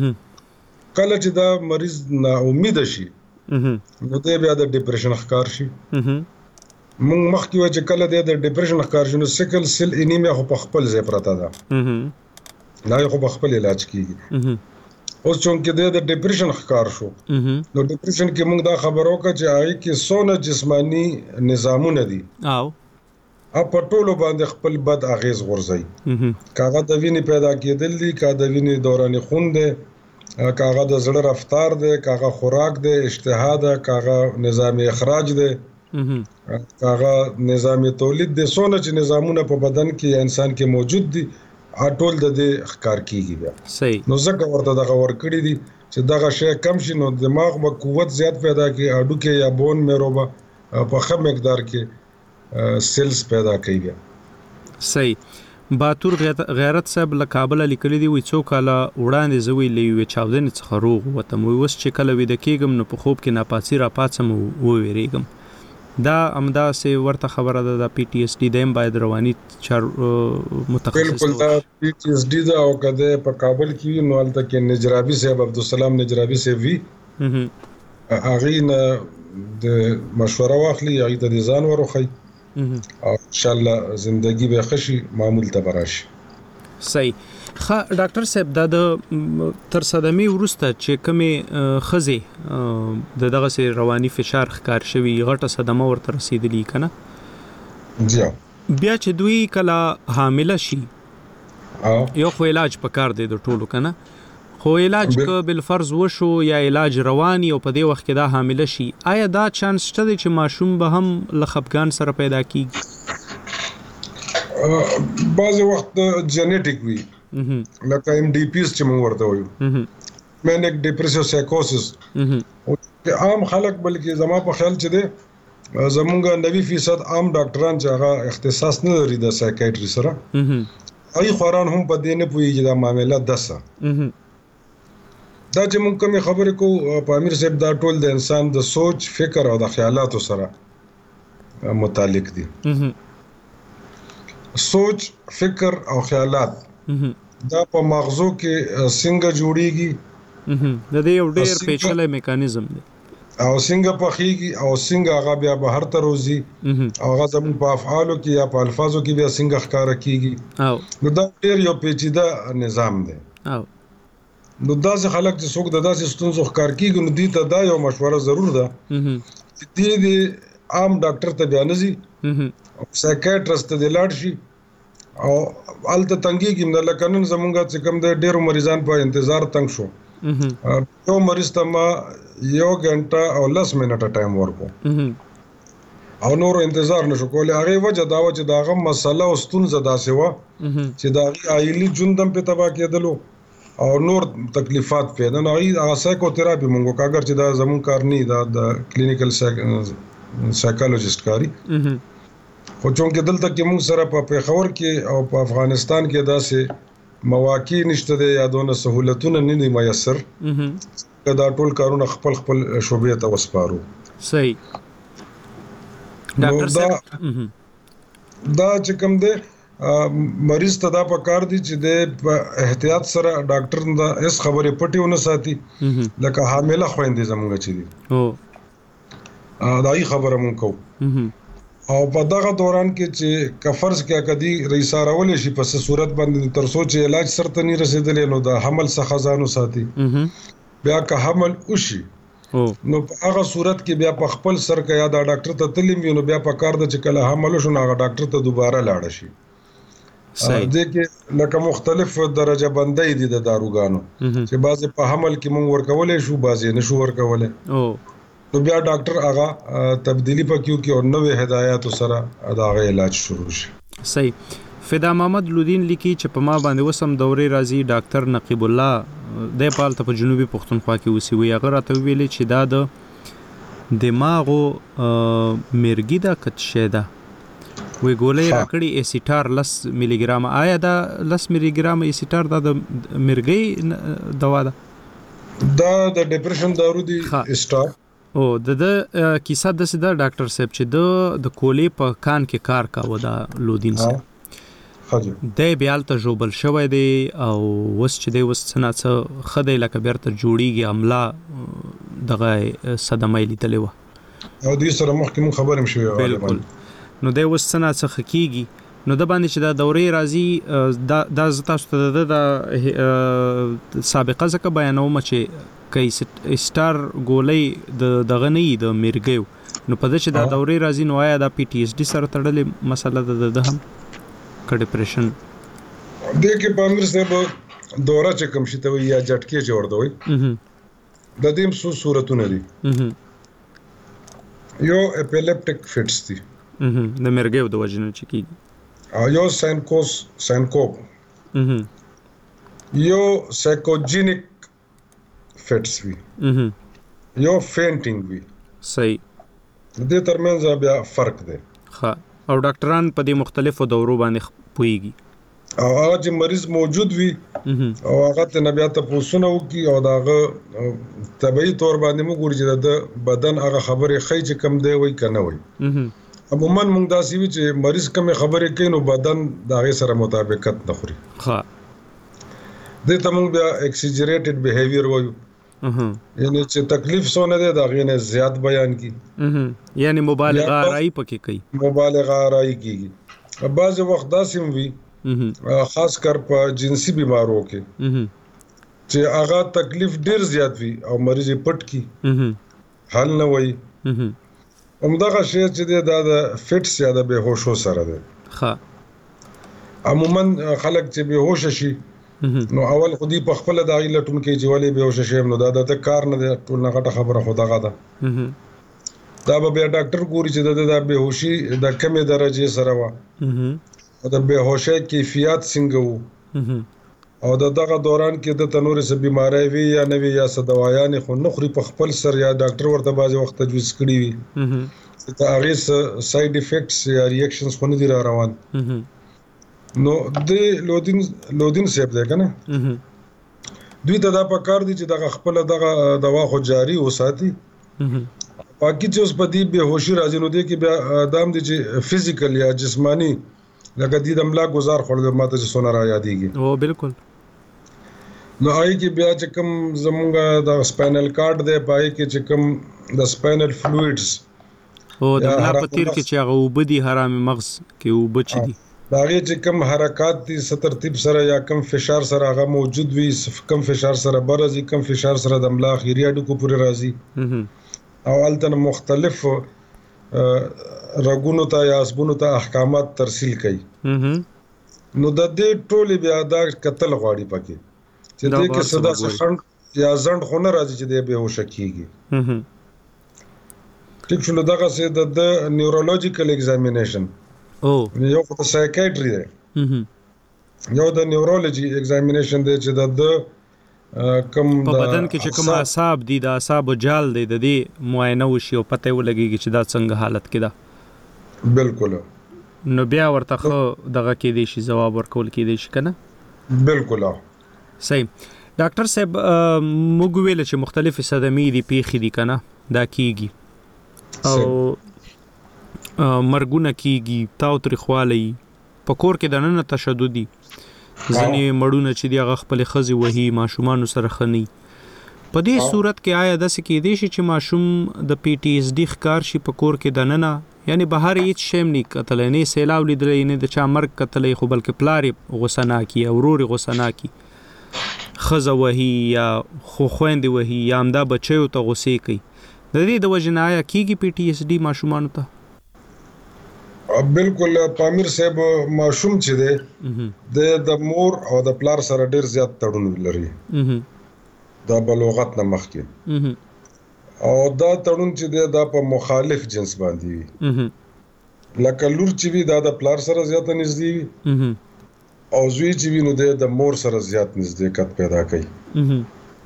کله چې دا مریض نا امید شي نو دی بیا د ډیپریشن ښکار شي مونږ مخکې و چې کله دی د ډیپریشن ښکار شي نو سیکل سیل انیمیا خو په خپل ځای پرته ده نه خو په خپل علاج کیږي اوس چې د ډیپریشن ښکار شو نو ډیپریشن کې موږ دا خبرو کا چې آی کې سونه جسمانی نظامونه دي او په ټولو باندې خپل بد اغیز غورځي کاغه د وینې پیدا کېدل دي کاغه د وینې دوران خون ده کاغه د زړه رفتار ده کاغه خوراک ده اشتها ده کاغه نظام اخراج ده کاغه نظام تولید ده سونه چې نظامونه په بدن کې انسان کې موجود دي اټول د دې ښکار کیږي بیا صحیح نو زګ ورته دغه ور کړی دي چې دغه شی کم شي نو دماغ به قوت زیات پیدا کوي اډو کې یا بون میرو به په خم مقدار کې سیلز پیدا کوي بیا صحیح باتور غیرت صاحب له کابل لیکلي دی وي څو کاله وړاندې زوی لوي چاودنې څخه روغ وته مو وس چې کله وې د کېګم نو په خوب کې ناپاسي را پاتسم و ویریګم دا امدا سه ورته خبره ده د پی ټی اس ډی دیم باید رواني چار متخصص بالکل دا پی ټی اس ډی دا او کده په کابل کې نو الته کې نجرابي صاحب عبدالسلام نجرابي صاحب وی هغه نه د مشوره واخلي هغه د ځان وروخی او ان شاء الله زندگی به خشي معمول ته براشي صحیح خا ډاکټر صاحب دا د تر صدمې ورسته چې کومه خزي د دغه سي رواني فشار ښکار شوی غټه صدمه ورته رسیدلی کنه جی بیا چې دوی کله حامله شي یو خو علاج پکار دی د ټولو کنه خو علاج ک بل فرض وشو یا علاج رواني او په دې وخت کې دا حامله شي آیا دا چانس شته چې ماشوم به هم لخفګان سره پیدا کیږي بعض وخت جنیټیک وي لکه ایم ډی پی اس چې موږ ورته وایو مینیک ډیپریسیو سایکوسس او عام خلک بلکې زما په خیال چې دی زمونږ نوي فیصد عام ډاکټران چې هغه اختصاص نه لري د سایکایټري سره ای خوران هم په دې نه پوهیږي دا معامله دسه دا چې مونږ کوم خبرې کو په امیر صاحب دا ټول د انسان د سوچ فکر او د خیالاتو سره متعلق دي سوچ فکر او خیالات دا په مغزو کې څنګه جوړیږي د دې یو ډېر پیچلې میکانیزم دی او څنګه پخېږي او څنګه هغه بیا بهر ته روزي او هغه زموږ په افعالو کې یا په الفاظو کې بیا څنګه ښکاره کیږي نو دا ډېر یو پیچیده نظام دی نو داسې خلک چې څوک د داسې ستونزو ښکار کیږي نو دې ته دا یو مشوره ضرور ده چې دې د عام ډاکټر ته بیا نه ځي سایکایټرست ته دې لاړ شي او هلته تنګېږي نه لکه نن زمونږ چې کوم دی ډېرو مریضان په انتظار تنګ شو یو مریض ته ما یو غنټه او لس منټه ټایم ورکو او نور انتظار نشو کولی هغه وجه دا و چې دا غو مسله او ستونزه داسې و چې دا عائلی جوندم په تبا کېدلو او نور تکلیفات پیدا نه ای سایکو تراپی مونږ کاګر چې دا زمون کار نه دا د کلینیکل سایکولوژیست کاری خو چونکه دلته کې موږ سره په پیښور کې او په افغانستان کې داسې مواقع نشته دی یا دونه سہولتونه نه دي میسر دا ټول کارونه خپل خپل شوبې ته وسپارو صحیح ډاکټر صاحب دا چې کوم دی مریض ته دا پکار دي چې د احتیاط سره ډاکټر دا اس خبره پټي ونه ساتي لکه حامله خويندې زمونږ چي دي او دا ای خبره مونږ کو او په دغه دوران کې چې کفرز کې کدي رئیسارول شي په صورت باندې تر سوچ علاج سرته نه رسیدلې نو د حمل څخه ځانو ساتي بیا که حمل وشي نو په هغه صورت کې بیا په خپل سر کې یا د ډاکټر ته تلیم نو بیا په کار د چې کله حمل شو نو هغه ډاکټر ته دوباره لاړ شي دې کې لکه مختلف درجه بندۍ دي د داروګانو چې بعضې په حمل کې مونږ ورکولې شو بعضې نشو ورکولې نو بیا ډاکټر هغه تبدیلی پکې وکړي او نوې هدایاتو سره د هغه علاج شروع شي صحیح فدا محمد لودین لیکي چې په ما باندې وسم دورې راځي ډاکټر نقیب الله د پالته په جنوبي پښتونخوا کې اوسي وي هغه راته ویلي چې دا د دماغو مرګي دا کټ شه ده وی ګولې راکړي ایسیټار لس ملي ګرام آیا دا لس ملي ګرام ایسیټار دا د مرګي دوا ده دا د ډیپریشن دارو دی اسټار او د د کیسه د سیده ډاکټر صاحب چې د د کولې په کان کې کار کاوه دا لودین صاحب د بیال ته جوبل شوی دی او وس چې دی وس څنګه څه خدای لکه بیرته جوړیږي عمله دغه صدمه لیدلې و او دې سره مخکې مون خبرم شوی بالکل نو د وس څنګه څه حقيقي نو د باندې چې دا دورې راځي دا د تاسو ته د سابقه ځکه بیانوم چې کای سټار ګولې د دغه نه د مرګیو نو په دې چې دا دورې راځي نو آیا د پی ټی اس ډي سره تړلې مسله ده د هم ک ډیپریشن دې کې په امر صاحب دوره چې کوم شي ته یا جټکې جوړ دوی د دې څو صورتونه دي یو اپیلیپټک فټس دي د مرګیو د وجنه چې کیږي یو ساینکوس ساینکوپ یو سایکوجینیک فټس وی یو فینټینګ وی صحیح د ترمنځ بیا فرق دی ها او ډاکټران په دې مختلفو دورو باندې پويږي او هغه چې مریض موجود وي او هغه ته بیا ته پوښتنه وکي او داغه طبيعي تور باندې موږ ګورځي د بدن هغه خبره خې چې کم دی وای کنه وای عموما موږ داسې وی چې مریض کوم خبره کوي نو بدن داغه سره مطابقت نه خوري ها دې ته موږ بیا ایکسیجریټډ بیهیویر وایو یعنی چې تکلیف سونه ده دا غینه زیات بیان کی یعنی مبالغه راي پکې کوي مبالغه راي کیږي بعض وخت داسې وي خاص کر په جنسي بیمارو کې چې هغه تکلیف ډیر زیات وي او مریض پټ کی حل نه وي همدغه شی چې د فټس یا د بهوشو سره ده ها عموما خلک چې بهوش شي نو اول خودي په خپل د غیله ټون کې جوالي به وش شي نو دا د کار نه ټول نه غټه خبره خدا غدا دا به ډاکټر ګوري چې د بهوشي د کمې درجه سره و او د بهوشي کیفیت څنګه وو او د دغه دوران کې د تنور سه بیماری وی یا نوی یا څه دوايان خو نه خوري په خپل سر یا ډاکټر ورته بعضي وخت تجویز کړی وي دا هغه ساید افیکټس یا ریاکشنز خو نه دي را روان نو د لودین لودین سیب ده کنه دوی ته دا پکار دي چې دغه خپل دغه دوا خو جاری وساتي باقي چې اوس په دې به هوشي راځي نو دې کې بیا دام دي چې فزیکل یا جسمانی لکه دې د املا گزار خورل ماته چې سونه را یادېږي او بالکل نو آی کې بیا چې کوم زمونږ د سپاینل کارډ دی پای کې چې کوم د سپاینل فلویډز او د ملا پتیر کې چې هغه وبدي حرام مغز کې وبچ دي باغې چې کوم حرکات دي سترتیب سره یا کوم فشار سره هغه موجود وي کوم فشار سره برزي کوم فشار سره د املا اخیری اډو کو پورې راځي او الته مختلف رګونو ته یا اسبونو ته احکامات ترسیل کوي نو د دې ټولې بیا دا قتل غواړي پکې چې دې کې صدا څخه یا زند خونه راځي چې دې به هوش کیږي ټیک شو دغه سه د نیورولوژیکل ایگزامینیشن او یو خو سایکیاتری دی یو د نیورولوژي ایگزامینیشن دی چې د کوم په بدن کې چې کوم اعصاب دي د اعصاب جال دی د دې معاینه وشي او پته ولګيږي چې دا څنګه حالت کې ده بالکل نو بیا ورته خو دغه کې دی شي جواب ورکول کې دی شي کنه بالکل صحیح ډاکټر صاحب موږ ویل چې مختلف صدمې دي پیخي دي کنه دا کیږي او مرګونه کیږي تاو تریخوالی په کور کې د نن تشددي ځنې مړونه چې دی هغه خپل خزي وهي ماشومان سره خني په دې صورت کې آیا د سکه دي چې ماشوم د پی ټی اس ډي ښکار شي په کور کې د نن یعنی بهر هیڅ شیم نه قتل نه سیلاو لیدلې نه د چا مرګ قتلې خو بلکې پلار غوسنا کی او ورور غوسنا کی خزه وهي یا خو خويند وهي یا امدا بچو ته غوسې کوي د دې د وجنایا کیږي پی ټی اس ډي ماشومان ته بالکل پامیر صاحب ماشوم چې دی د مور او د پلار سره ډیر زیات تړون لري دا بلوغت نه مخکې او دا تړون چې دی دا په مخالف جنس باندې وي لکه لور چې وي دا د پلار سره زیات نږدې وي او زوی چې وي نو د مور سره زیات نږدېکت پیدا کوي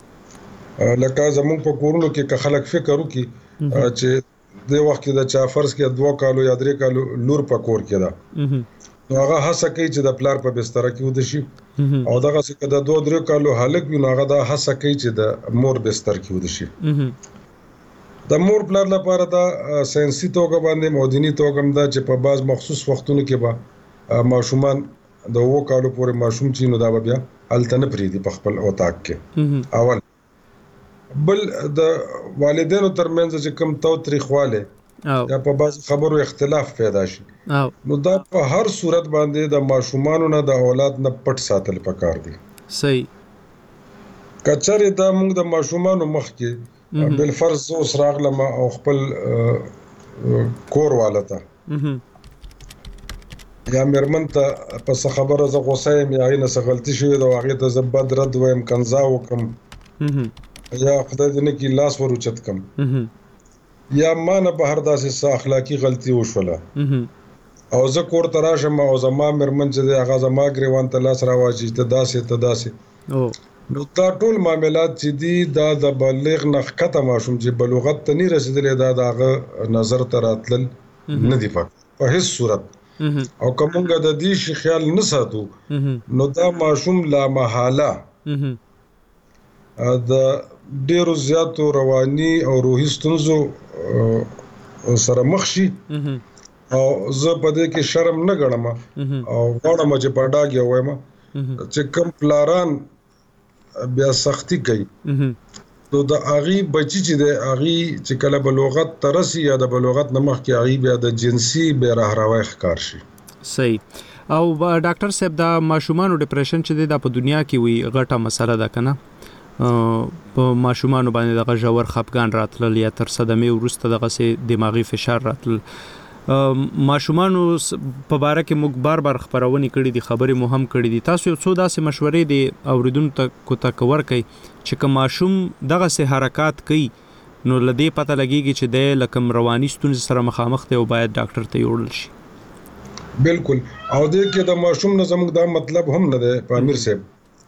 لکه زموږ په کورونو کې که خلک فکر وکړي چې د وخت د چا فرض کې دوه کالو یا درې کالو لور په کور کې ده نو هغه هڅه کوي چې د پلار په بستر کې ود شي او دغه څه د دوه درې کالو هلک وي نو هغه دا هڅه کوي چې د مور بستر کې ود شي د مور پلار لپاره دا ساينسي توګه باندې موديني توګه هم دا چې په بعض مخصوص وختونو کې به ماشومان د وو کالو پورې ماشوم چې نو دا بیا التنه پریدي په خپل اوتاق کې اول بل د والدینو ترمنځ چې کم تو تاریخواله یا په بعض خبرو اختلاف پیدا شي نو دا په هر صورت باندې د ماشومانو نه د اولاد نه پټ ساتل پکار دي صحیح کچره دا موږ د ماشومانو مخ کې بل فرض اوس راغلم او خپل کور والته یا مرمن ته پس خبره ز غوسه مې عینه څه غلطي شوې دا هغه ته زبد رد ویم کنزا وکم یا خدای دې نه کې لاس ورچت کم یا ما نه بهر داسې اخلاقی غلطي وشوله او زه کور تراشم او زما مرمن چې هغه زما ګریوان ته لاس راواچي ته داسې ته داسې او نو دا ټول معاملات چې دي دا د بلغ نخکته ماشوم چې بلوغت ته نه رسیدلې دا دغه نظر ته راتلل نه دی په هیڅ صورت او کومګه د دې شي خیال نه ساتو نو دا ماشوم لا محاله د ډیرو زیاتو رواني او روحي ستونزو سره مخ شي او زه په دې کې شرم نه ګڼم او غواړم چې په ډاګ وایم چې کوم پلاران بیا سختی کوي نو د اغي بچی چې د اغي چې کله بلوغت ترسي یا د بلوغت نمخ کې اغي بیا د جنسي به راهروي ښکار شي صحیح او ډاکټر صاحب دا ماشومان ډیپریشن چې د په دنیا کې وي غټه مسله ده کنه په ماشومان باندې دغه جوړ خپګان راتلل یا تر صدمې ورسته دغه سي دماغي فشار راتلل ماشومان په باره کې موږ بار بار خبرونه کړې دي خبرې مهم کړې دي تاسو یو څو داسې مشورې دي اوریدونکو ته کو تا کور کوي چې کوم ماشوم دغه سي حرکت کوي نو لدی پته لګيږي چې د لکم رواني ستونزې سره مخامخ دی او باید ډاکټر ته یوړل شي بالکل او دې کې د ماشوم نه زموږ دا مطلب هم نه دی پامیر صاحب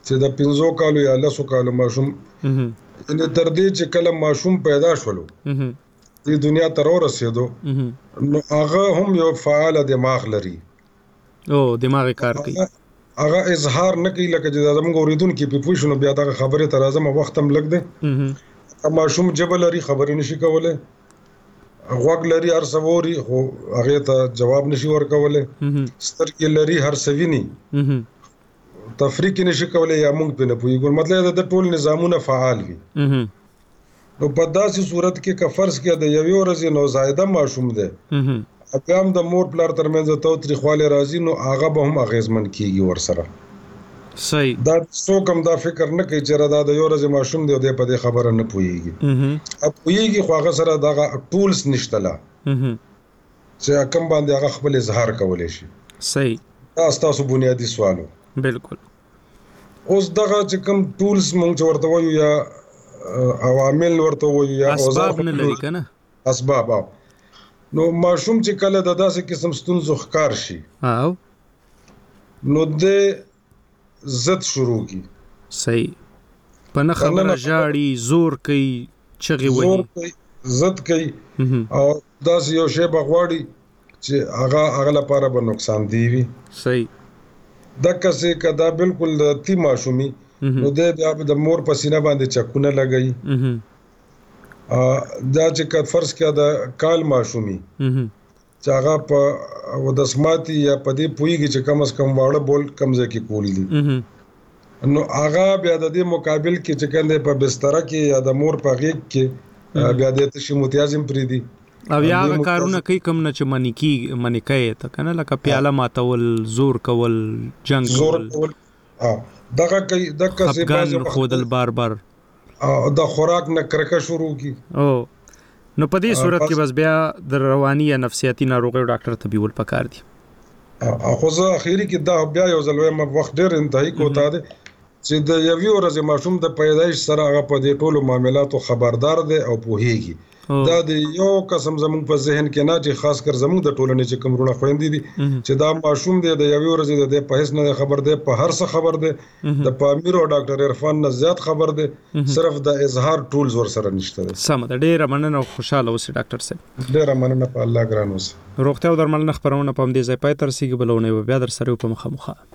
چې د پنځو کالو یا لسو کالو ماشوم ان تر دې چې کله ماشوم پیدا شولو د دنیا تر ورسېدو نو هغه هم یو فعال دماغ لري او دماغ کار کوي هغه اظهار نه کوي لکه چې زموږ اوریدونکو په پوښتنه بیا دا خبره تر ازمه وخت هم لګ دی ماشوم جبل لري خبرې نشي کولای غوږ لري هر سووري خو هغه ته جواب نشي ورکولای سترګې لري هر سویني تفریق نشي کولای یا موږ په نه پوهیږو مطلب دا د ټول نظامونه فعال وي نو په داسې صورت کې که فرض کې د یوې ورځې نو زائده ماشوم دی بیا هم د مور پلار ترمنځ تاوتریخوالی راځي نو هغه به هم اغیزمن کیږي ورسره صحیح دا څوک هم دا فکر نه کوي چې دا د یو ورځې ماشوم دی او د په دې خبره نه پوهیږي اب پوهیږي خو هغه سره دغه ټولز نشته لا چې کوم باندې هغه خپل اظهار کولی شي صحیح دا تاسو بنیادی سوالو بالکل اوس دغه چې کوم ټولز مونږ ورته وایو یا عوامل ورته وایو یا اسباب نه لري کنه اسباب نو ماشوم چې کله د داسې قسم ستونزو ښکار شي او نو د زد شروع کی صحیح په نه خبره جاړي زور کوي چغي وایي زور کوي زد کوي او داسې یو شی بغواړي چې هغه هغه لپاره به نقصان دی وي صحیح دغه څه کدا بالکل د تی ماشومي نو د د مور په سینه باندې چکونه لګي دا چې کله فرض کړه د کال ماشومي چې هغه په ودسماتي یا په دې پويږي چې کم از کم واړه بول کمزې کې کول دي نو هغه بیا د دې مقابل کې چې کنده په بستر کې یا د مور په غیږ کې بیا د تشي متیازم پری دي او یا کارونه کوي کوم نه چې منی کی منی کوي ته کنه لکه پیاله ماتول زور کول جنگ زور کول ها دغه کوي دغه څه باز خودل بار بار او د خوراک نه کرکه شروع کی او نو په دې صورت کې بس بیا د رواني یا نفسیاتي ناروغیو ډاکټر ته بیول پکار دي خو زه اخیری کې دا بیا یو ځل وایم وخت ډېر انتهایی کوته دي چې د یوې ورځې ماشوم د پیدایش سره هغه په دې ټولو معاملاتو خبردار دی او پوهیږي دا د یو قسم زموږ په ذهن کې نه چې خاص کر زموږ د ټولنې چې کوم رونه خويندې دي چې دا ماشوم دی د یوې ورځې د په هیڅ نه خبر دی په هر څه خبر دی د پامیر او ډاکټر عرفان نه زیات خبر دی صرف د اظهار ټولز ور سره نشته سم ده ډېر مننه او خوشاله اوسئ ډاکټر صاحب ډېر مننه په الله ګران اوسئ روغتیا او درملنه خبرونه په دې ځای پای تر سیګ بلونه بیا در سره په مخه مخه